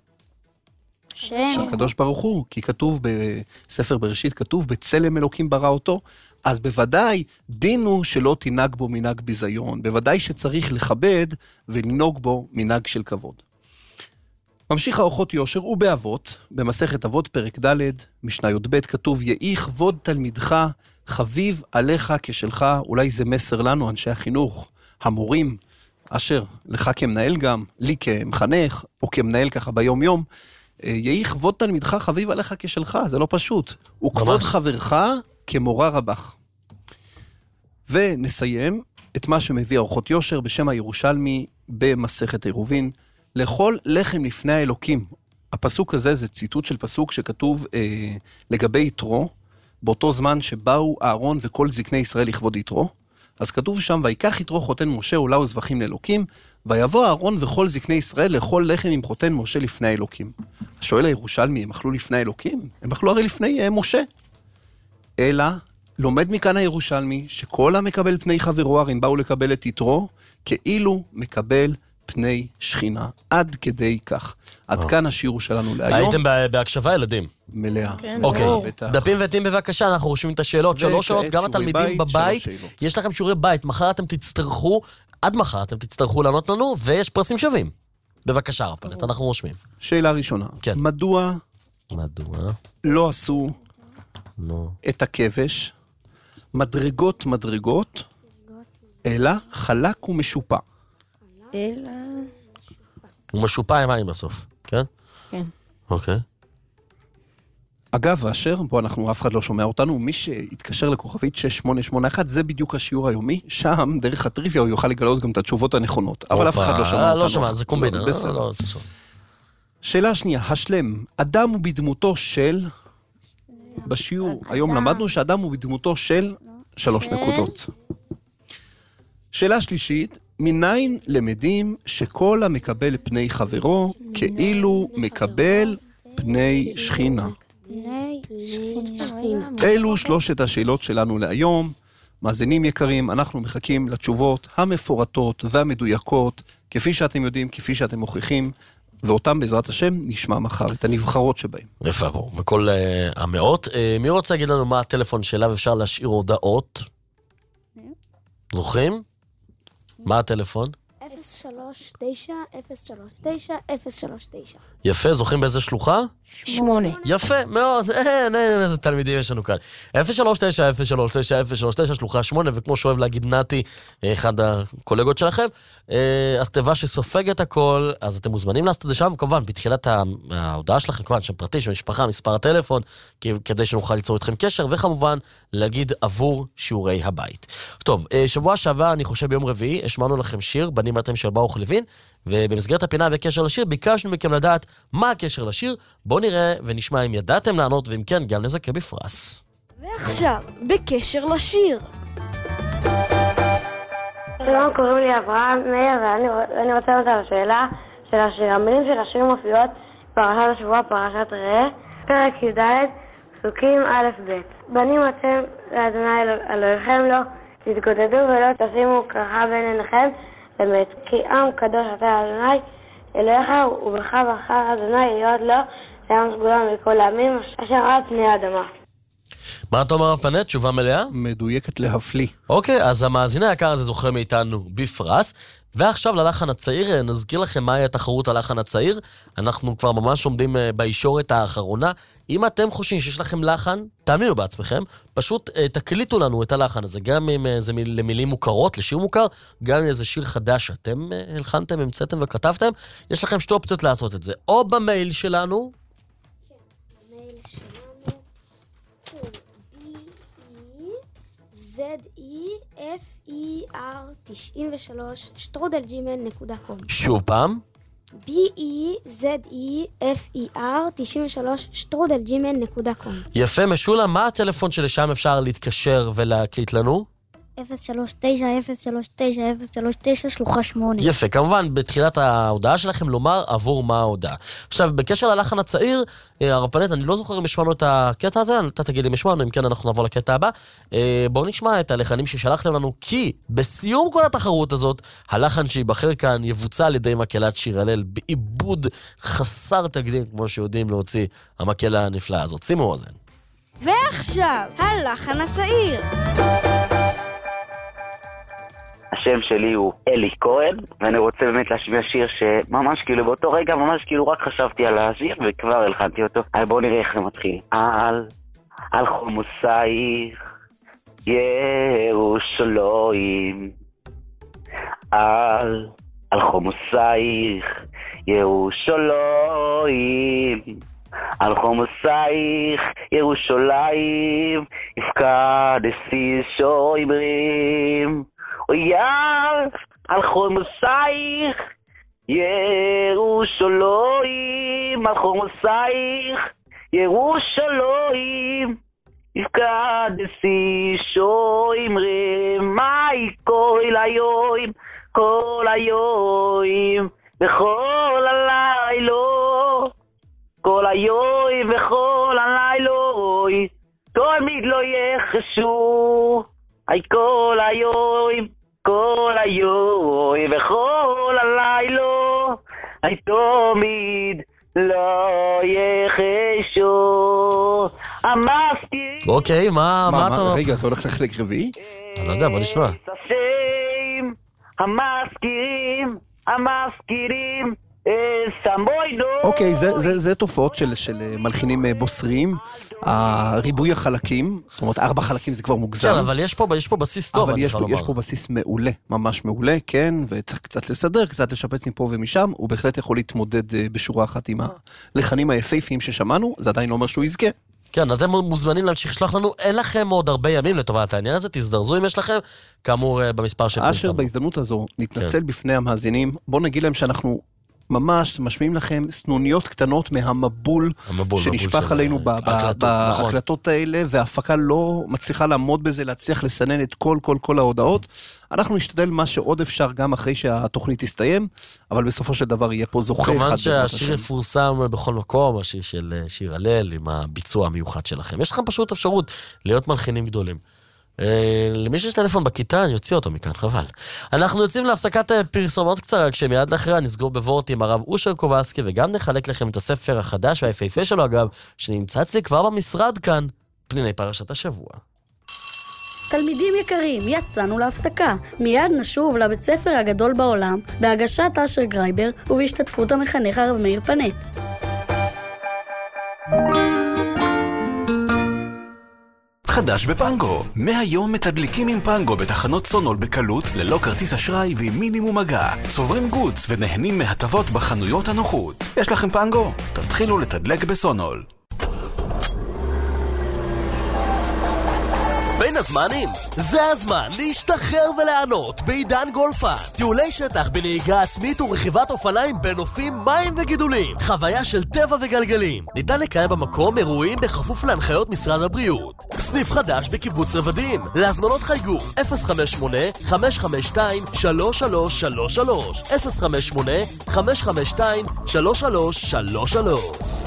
שם. הקדוש ברוך הוא, כי כתוב בספר בראשית, כתוב בצלם אלוקים ברא אותו, אז בוודאי דינו שלא תנהג בו מנהג ביזיון, בוודאי שצריך לכבד ולנהוג בו מנהג של כבוד. ממשיך אורחות יושר, ובאבות, במסכת אבות פרק ד' משנה י"ב כתוב, יהי כבוד תלמידך חביב עליך כשלך. אולי זה מסר לנו, אנשי החינוך, המורים, אשר לך כמנהל גם, לי כמחנך, או כמנהל ככה ביום יום, יהי כבוד תלמידך חביב עליך כשלך, זה לא פשוט. וכבוד חברך כמורה רבך. ונסיים את מה שמביא אורחות יושר בשם הירושלמי במסכת עירובין, לכל לחם לפני האלוקים. הפסוק הזה זה ציטוט של פסוק שכתוב אה, לגבי יתרו, באותו זמן שבאו אהרון וכל זקני ישראל לכבוד יתרו, אז כתוב שם, ויקח יתרו חותן משה עולה וזבחים לאלוקים, ויבוא אהרון וכל זקני ישראל לאכול לחם עם חותן משה לפני האלוקים. השואל הירושלמי, הם אכלו לפני האלוקים? הם אכלו הרי לפני uh, משה. אלא, לומד מכאן הירושלמי, שכל המקבל פני חברו, הרי הם באו לקבל את יתרו, כאילו מקבל פני שכינה. עד כדי כך. עד כאן השיעור שלנו להיום. הייתם בהקשבה, ילדים? מלאה. אוקיי, דפים ועטים בבקשה, אנחנו רושמים את השאלות. שלוש שעות, גם התלמידים בבית, יש לכם שיעורי בית, מחר אתם תצטרכו, עד מחר אתם תצטרכו לענות לנו, ויש פרסים שווים. בבקשה, הרב פלט, אנחנו רושמים. שאלה ראשונה. מדוע מדוע לא עשו את הכבש מדרגות מדרגות, אלא חלק ומשופע? אלא... הוא משופע עם מים בסוף, כן? כן. אוקיי. אגב, אשר, בוא אנחנו, אף אחד לא שומע אותנו, מי שהתקשר לכוכבית שש שמונה שמונה אחת, זה בדיוק השיעור היומי, שם, דרך הטריוויה, הוא יוכל לגלות גם את התשובות הנכונות, אבל אף אחד לא שומע אותנו. לא שומע, זה קומבינה. שאלה שנייה, השלם, אדם הוא בדמותו של, בשיעור, היום למדנו שאדם הוא בדמותו של שלוש נקודות. שאלה שלישית, מניין למדים שכל המקבל פני חברו, כאילו מקבל פני שכינה. אלו שלושת השאלות שלנו להיום. מאזינים יקרים, אנחנו מחכים לתשובות המפורטות והמדויקות, כפי שאתם יודעים, כפי שאתם מוכיחים, ואותם בעזרת השם נשמע מחר את הנבחרות שבהם. יפה, בואו, מכל uh, המאות. Uh, מי רוצה להגיד לנו מה הטלפון שלה ואפשר להשאיר הודעות? זוכרים? מה הטלפון? אפס שלוש תשע אפס שלוש תשע אפס שלוש תשע. יפה, זוכרים באיזה שלוחה? שמונה. יפה, מאוד. אין, אין, איזה תלמידים יש לנו כאן. אפס שלוש תשע אפס שלוש תשע אפס שלוש תשע, שלוחה שמונה, וכמו שאוהב להגיד נתי, אחד הקולגות שלכם, אז תיבה שסופג את הכל, אז אתם מוזמנים לעשות את זה שם, כמובן, בתחילת ההודעה שלכם, כמובן, שם פרטי, שם משפחה, מספר הטלפון, כדי שנוכל ליצור איתכם קשר, וכמובן, להגיד עבור שיעורי הבית. טוב, שבוע שעבר, אני חושב ביום רביעי, השמענו לכם שיר, בנים אתם של ברוך לוין, ובמסגרת הפינה בקשר לשיר, ביקשנו מכם לדעת מה הקשר לשיר. בואו נראה ונשמע אם ידעתם לענות, ואם כן, גם נזכה בפרס. ועכשיו, בקשר לשיר. שלום, קוראים לי אברהם מאיר, ואני רוצה לדעת על השאלה של השיר. המילים של השיר מופיעות פרשת השבוע, פרשת ראה, פרק י"ד, פסוקים א' ב'. בנים אתם לאדוני אלוהיכם לא תתגודדו ולא תשימו קרחה בין עיניכם באמת, כי עם קדוש אתה אדוני אלוהיך, ובך בחר אדוני להיות לו לעם סגולה מכל העמים אשר על פני האדמה. מה אתה אומר הרב פלט? תשובה מלאה? מדויקת להפליא. אוקיי, אז המאזין היקר הזה זוכה מאיתנו בפרס, ועכשיו ללחן הצעיר, נזכיר לכם מהי התחרות הלחן הצעיר, אנחנו כבר ממש עומדים בישורת האחרונה, אם אתם חושבים שיש לכם לחן, תאמינו בעצמכם, פשוט תקליטו לנו את הלחן הזה, גם אם זה למילים מוכרות, לשיר מוכר, גם אם זה שיר חדש שאתם הלחנתם, המצאתם וכתבתם, יש לכם שתי אופציות לעשות את זה, או במייל שלנו, zer תשעים ושלוש שטרודל ג'ימייל נקודה קום. שוב פעם. בי-אי-זד-אי-אף-אי-אר תשעים ושלוש שטרודל ג'ימייל נקודה קום. יפה, משולם, מה הטלפון שלשם אפשר להתקשר ולהקליט לנו? אפס שלוש תשע אפס שלוש תשע אפס שלוש תשע שלוחה שמונה. יפה, כמובן, בתחילת ההודעה שלכם לומר עבור מה ההודעה. עכשיו, בקשר ללחן הצעיר, הרב פלט, אני לא זוכר אם השמענו את הקטע הזה, אתה תגיד אם השמענו, אם כן אנחנו נעבור לקטע הבא. בואו נשמע את הלחנים ששלחתם לנו, כי בסיום כל התחרות הזאת, הלחן שיבחר כאן יבוצע על ידי מקהלת שיר הלל, בעיבוד חסר תקדים, כמו שיודעים להוציא המקהלה הנפלאה הזאת. שימו אוזן. ועכשיו, הלחן הצעיר. השם שלי הוא אלי כהן, ואני רוצה באמת להשמיע שיר שממש כאילו באותו רגע, ממש כאילו רק חשבתי על השיר וכבר הלחנתי אותו. אז בואו נראה איך זה מתחיל. על, על חומוסייך, ירושלים. על, על חומוסייך, ירושלים. על חומוסייך, ירושלים, יפקדסי שוימרים. ויער על חומוסייך ירושלים, על חומוסייך ירושלים, יפקדסי שוימרים. מהי היום, כל היום, וכל הלילה, כל היום וכל הלילה, תמיד לא יחשו, היי כל היום, כל היום וכל הלילה, היי תמיד לא יחשו, המזכיר... אוקיי, מה אתה... רגע, זה הולך לחלק רביעי? אני לא יודע, בוא נשמע. השם, המזכירים, המזכירים, אוקיי, זה תופעות של מלחינים בוסריים, הריבוי החלקים, זאת אומרת ארבע חלקים זה כבר מוגזם. כן, אבל יש פה בסיס טוב, אבל יש פה בסיס מעולה, ממש מעולה, כן, וצריך קצת לסדר, קצת לשפץ מפה ומשם, הוא בהחלט יכול להתמודד בשורה אחת עם הלחנים היפהפיים ששמענו, זה עדיין לא אומר שהוא יזכה. כן, אתם מוזמנים להמשיך לשלוח לנו, אין לכם עוד הרבה ימים לטובת העניין הזה, תזדרזו אם יש לכם, כאמור במספר שפרסמנו. אשר, בהזדמנות הזו, נתנצל בפני המאזינים, בואו נגיד להם שאנחנו ממש משמיעים לכם סנוניות קטנות מהמבול שנשפך עלינו בהקלטות האלה, וההפקה לא מצליחה לעמוד בזה, להצליח לסנן את כל כל כל ההודעות. אנחנו נשתדל מה שעוד אפשר גם אחרי שהתוכנית תסתיים, אבל בסופו של דבר יהיה פה זוכה אחד. כמובן שהשיר יפורסם בכל מקום, השיר של שיר הלל עם הביצוע המיוחד שלכם. יש לכם פשוט אפשרות להיות מלחינים גדולים. למי שיש טלפון בכיתה, אני יוציא אותו מכאן, חבל. אנחנו יוצאים להפסקת פרסומות קצרה, כשמיד לאחריה נסגור בוורט עם הרב אושר קובסקי, וגם נחלק לכם את הספר החדש והיפהפה שלו, אגב, שנמצא אצלי כבר במשרד כאן, פניני פרשת השבוע. תלמידים יקרים, יצאנו להפסקה. מיד נשוב לבית ספר הגדול בעולם, בהגשת אשר גרייבר, ובהשתתפות המחנך הרב מאיר פנט. חדש בפנגו. מהיום מתדליקים עם פנגו בתחנות סונול בקלות, ללא כרטיס אשראי ועם מינימום מגע. צוברים גוץ ונהנים מהטבות בחנויות הנוחות. יש לכם פנגו? תתחילו לתדלק בסונול. בין הזמנים, זה הזמן להשתחרר ולענות בעידן גולפן. טיולי שטח בנהיגה עצמית ורכיבת אופניים בנופים, מים וגידולים. חוויה של טבע וגלגלים. ניתן לקיים במקום אירועים בכפוף להנחיות משרד הבריאות. סניף חדש בקיבוץ רבדים. להזמנות חייגו אפס חמש שמונה חמש חמש שתיים שלוש שלוש שלוש שלוש אפס חמש שמונה חמש חמש שתיים שלוש שלוש שלוש שלוש.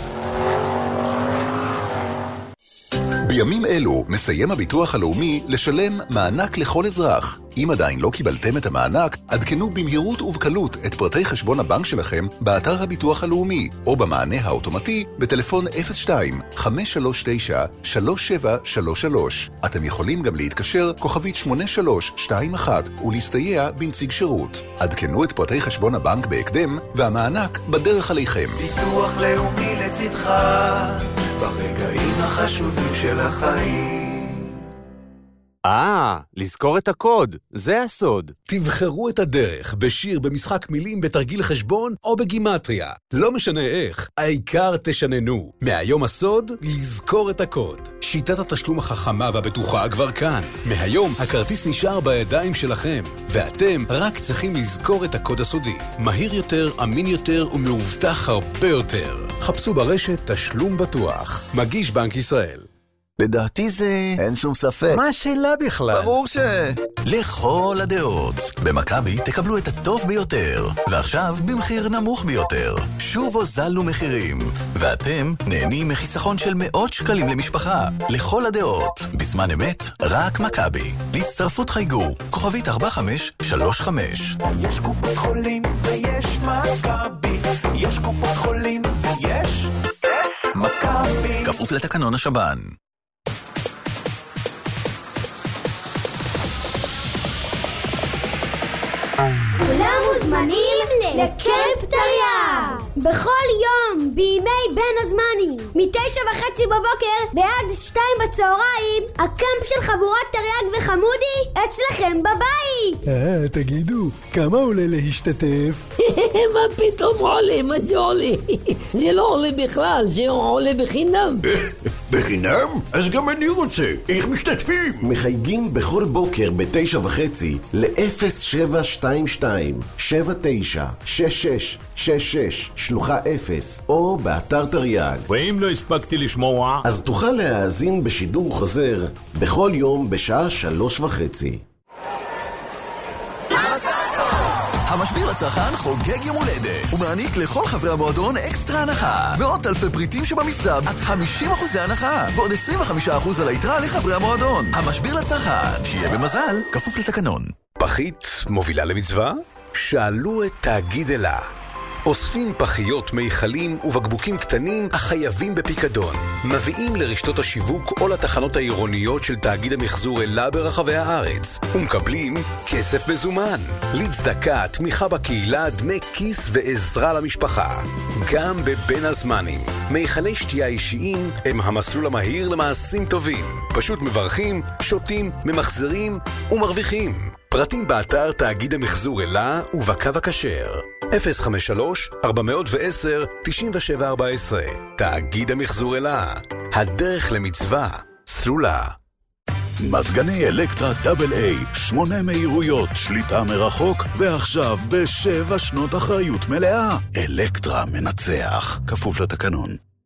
בימים אלו מסיים הביטוח הלאומי לשלם מענק לכל אזרח. אם עדיין לא קיבלתם את המענק, עדכנו במהירות ובקלות את פרטי חשבון הבנק שלכם באתר הביטוח הלאומי, או במענה האוטומטי בטלפון אפס שתיים חמש שלוש תשע שלוש שבע שלוש שלוש. אתם יכולים גם להתקשר כוכבית שמונה שלוש שתיים אחת ולהסתייע בנציג שירות. עדכנו את פרטי חשבון הבנק בהקדם, והמענק בדרך עליכם. ביטוח לאומי לצדך ברגעים החשובים של החיים. אה, לזכור את הקוד, זה הסוד. תבחרו את הדרך בשיר, במשחק מילים, בתרגיל חשבון או בגימטריה. לא משנה איך, העיקר תשננו. מהיום הסוד, לזכור את הקוד. שיטת התשלום החכמה והבטוחה כבר כאן. מהיום הכרטיס נשאר בידיים שלכם, ואתם רק צריכים לזכור את הקוד הסודי. מהיר יותר, אמין יותר ומאובטח הרבה יותר. חפשו ברשת תשלום בטוח. מגיש בנק ישראל. לדעתי זה... אין שום ספק. מה השאלה בכלל? ברור ש... לכל הדעות. במכבי תקבלו את הטוב ביותר. ועכשיו במחיר נמוך ביותר. שוב הוזלנו מחירים. ואתם נהנים מחיסכון של מאות שקלים למשפחה. לכל הדעות. בזמן אמת, רק מכבי. להצטרפות חייגו. כוכבית ארבע חמש שלוש חמש. יש קופות חולים ויש מכבי. יש קופות חולים ויש... מכבי. כפוף לתקנון השב"ן. כולם מוזמנים לקמפ טריה בכל יום בימי בין הזמנים מתשע וחצי בבוקר ועד שתיים בצהריים. הקמפ של חבורת תרי"ג וחמודי אצלכם בבית. אה, תגידו, כמה עולה להשתתף? מה פתאום עולה? מה זה עולה? זה לא עולה בכלל, זה עולה בחינם. בחינם? אז גם אני רוצה. איך משתתפים? מחייגים בכל בוקר בתשע וחצי ל-אפס שבע שתיים שתיים שבע תשע שש שש שש שש שלוחה אפס או באתר תרי"ג. ואם לא הספקתי לשמוע? אז תוכל להאזין בשידור חוזר בכל יום בשעה שלוש וחצי. המשביר לצרכן חוגג יום הולדת ומעניק לכל חברי המועדון אקסטרה הנחה. מאות אלפי פריטים שבמבצע עד חמישים אחוז הנחה ועוד עשרים וחמישה אחוז על היתרה לחברי המועדון. המשביר לצרכן, שיהיה במזל, כפוף לתקנון. פחית מובילה למצווה? שאלו את תאגיד אלה. אוספים פחיות, מיכלים ובקבוקים קטנים החייבים בפיקדון. מביאים לרשתות השיווק או לתחנות העירוניות של תאגיד המחזור אלה ברחבי הארץ. ומקבלים כסף מזומן. לצדקה, תמיכה בקהילה, דמי כיס ועזרה למשפחה. גם בבין הזמנים. מיכלי שתייה אישיים הם המסלול המהיר למעשים טובים. פשוט מברכים, שותים, ממחזרים ומרוויחים. פרטים באתר תאגיד המחזור אלה ובקו הכשר. אפס חמש שלוש ארבע עשר תשעים ושבע ארבע עשרה. תאגיד המחזור אלה. הדרך למצווה סלולה. מזגני אלקטרה דאבל איי, שמונה מהירויות, שליטה מרחוק, ועכשיו בשבע שנות אחריות מלאה. אלקטרה מנצח, כפוף לתקנון.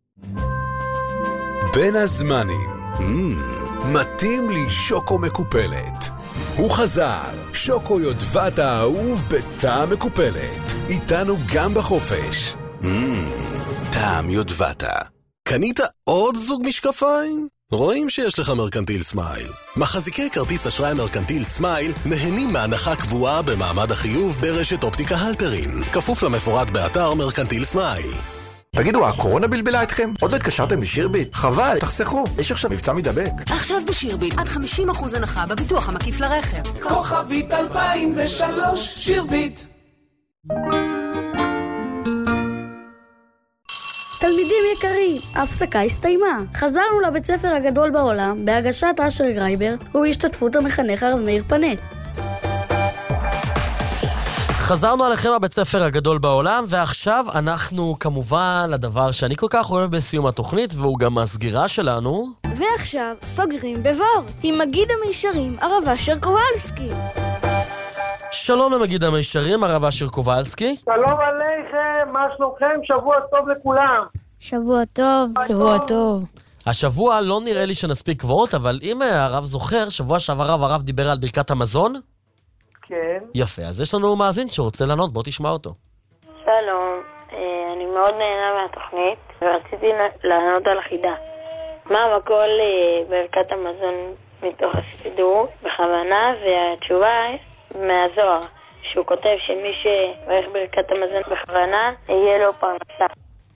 בין הזמנים. Mm, מתאים לי שוקו מקופלת. הוא חזר, שוקו יודבת האהוב בטעם מקופלת. איתנו גם בחופש. Mm, טעם יודבת. קנית עוד זוג משקפיים? רואים שיש לך מרקנטיל סמייל. מחזיקי כרטיס אשראי מרקנטיל סמייל נהנים מהנחה קבועה במעמד החיוב ברשת אופטיקה הלפרין. כפוף למפורט באתר מרקנטיל סמייל. תגידו, הקורונה בלבלה אתכם? עוד לא התקשרתם לשירביט? חבל, תחסכו, יש עכשיו מבצע מדבק. עכשיו בשירביט, עד חמישים אחוז הנחה בביטוח המקיף לרכב. כוכבית אלפיים ושלוש, שירביט. תלמידים יקרים, ההפסקה הסתיימה. חזרנו לבית ספר הגדול בעולם בהגשת אשר גרייבר ובהשתתפות המחנך הרב מאיר פנט. חזרנו עליכם הבית ספר הגדול בעולם, ועכשיו אנחנו כמובן לדבר שאני כל כך אוהב בסיום התוכנית, והוא גם הסגירה שלנו. ועכשיו סוגרים בבור, עם מגיד המישרים הרב אשר קובלסקי. שלום למגיד המישרים, הרב אשר קובלסקי. שלום עליכם, מה שלומכם? שבוע טוב לכולם. שבוע טוב. שבוע טוב. השבוע לא נראה לי שנספיק קבועות, אבל אם הרב זוכר, שבוע שעבר הרב, הרב דיבר על ברכת המזון. כן. יפה, אז יש לנו מאזין שרוצה לענות, בוא תשמע אותו. שלום, אני מאוד נהנה מהתוכנית, ורציתי לענות על החידה. מה המקור לברכת המזון מתוך הסידור בכוונה, והתשובה מהזוהר, שהוא כותב שמי שברך ברכת המזון בכוונה, יהיה לו פרנסה.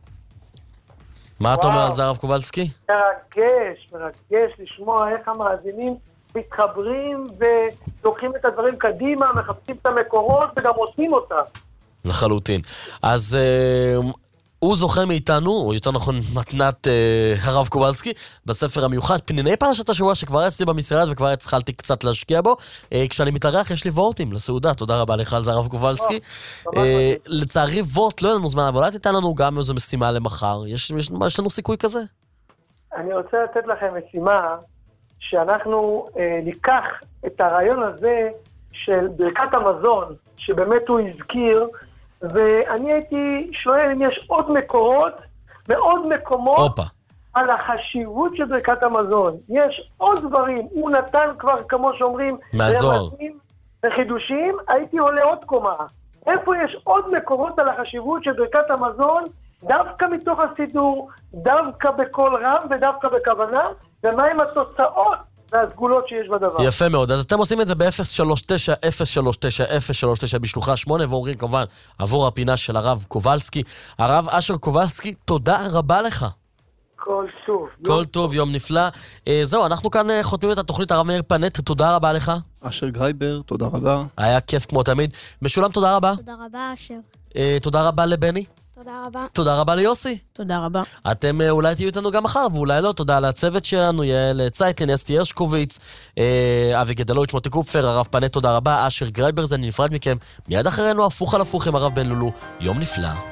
מה אתה אומר על זה, הרב קובלסקי? מרגש, מרגש לשמוע איך המאזינים מתחברים ולוקחים את הדברים קדימה, מחפשים את המקורות וגם עושים אותם. לחלוטין. אז אה, הוא זוכה מאיתנו, או יותר נכון מתנת אה, הרב קובלסקי, בספר המיוחד פניני פרשת השבוע שכבר אצלי במשרד וכבר התחלתי קצת להשקיע בו. אה, כשאני מתארח יש לי וורטים לסעודה, תודה רבה לך על זה הרב קובלסקי. אה, לצערי וורט לא אין לנו זמן, אבל אולי תיתן לנו גם איזו משימה למחר. יש, יש, יש לנו סיכוי כזה? אני רוצה לתת לכם משימה שאנחנו אה, ניקח את הרעיון הזה של ברכת המזון, שבאמת הוא הזכיר, ואני הייתי שואל אם יש עוד מקורות ועוד מקומות אופה. על החשיבות של ברכת המזון. יש עוד דברים, הוא נתן כבר, כמו שאומרים, מהזוהר. וחידושים, הייתי עולה עוד קומה. איפה יש עוד מקורות על החשיבות של ברכת המזון, דווקא מתוך הסידור, דווקא בכל רם ודווקא בכוונה, ומה עם התוצאות והסגולות שיש בדבר. יפה מאוד, אז אתם עושים את זה ב-אפס שלוש תשע אפס שלוש תשע אפס שלוש תשע בשלוחה שמונה, ואומרים כמובן עבור הפינה של הרב קובלסקי. הרב אשר קובלסקי, תודה רבה לך. כל טוב. כל טוב, יום נפלא. אה, זהו, אנחנו כאן אה, חותמים את התוכנית הרב מאיר פנט, תודה רבה לך. אשר גרייבר, תודה רבה. היה כיף כמו תמיד. משולם, תודה רבה. תודה רבה, אשר. אה, תודה רבה לבני. תודה רבה. תודה רבה ליוסי. תודה רבה. אתם אה, אולי תהיו איתנו גם מחר, ואולי לא. תודה לצוות שלנו, יעל צייטלין, אסתי הרשקוביץ, אה, אבי גדלוביץ', מוטי קופפר, הרב פנט, תודה רבה. אשר גרייבר, זה נפרד מכם. מיד אחרינו הפוך על הפוך עם הרב בן לולו. יום נפלא.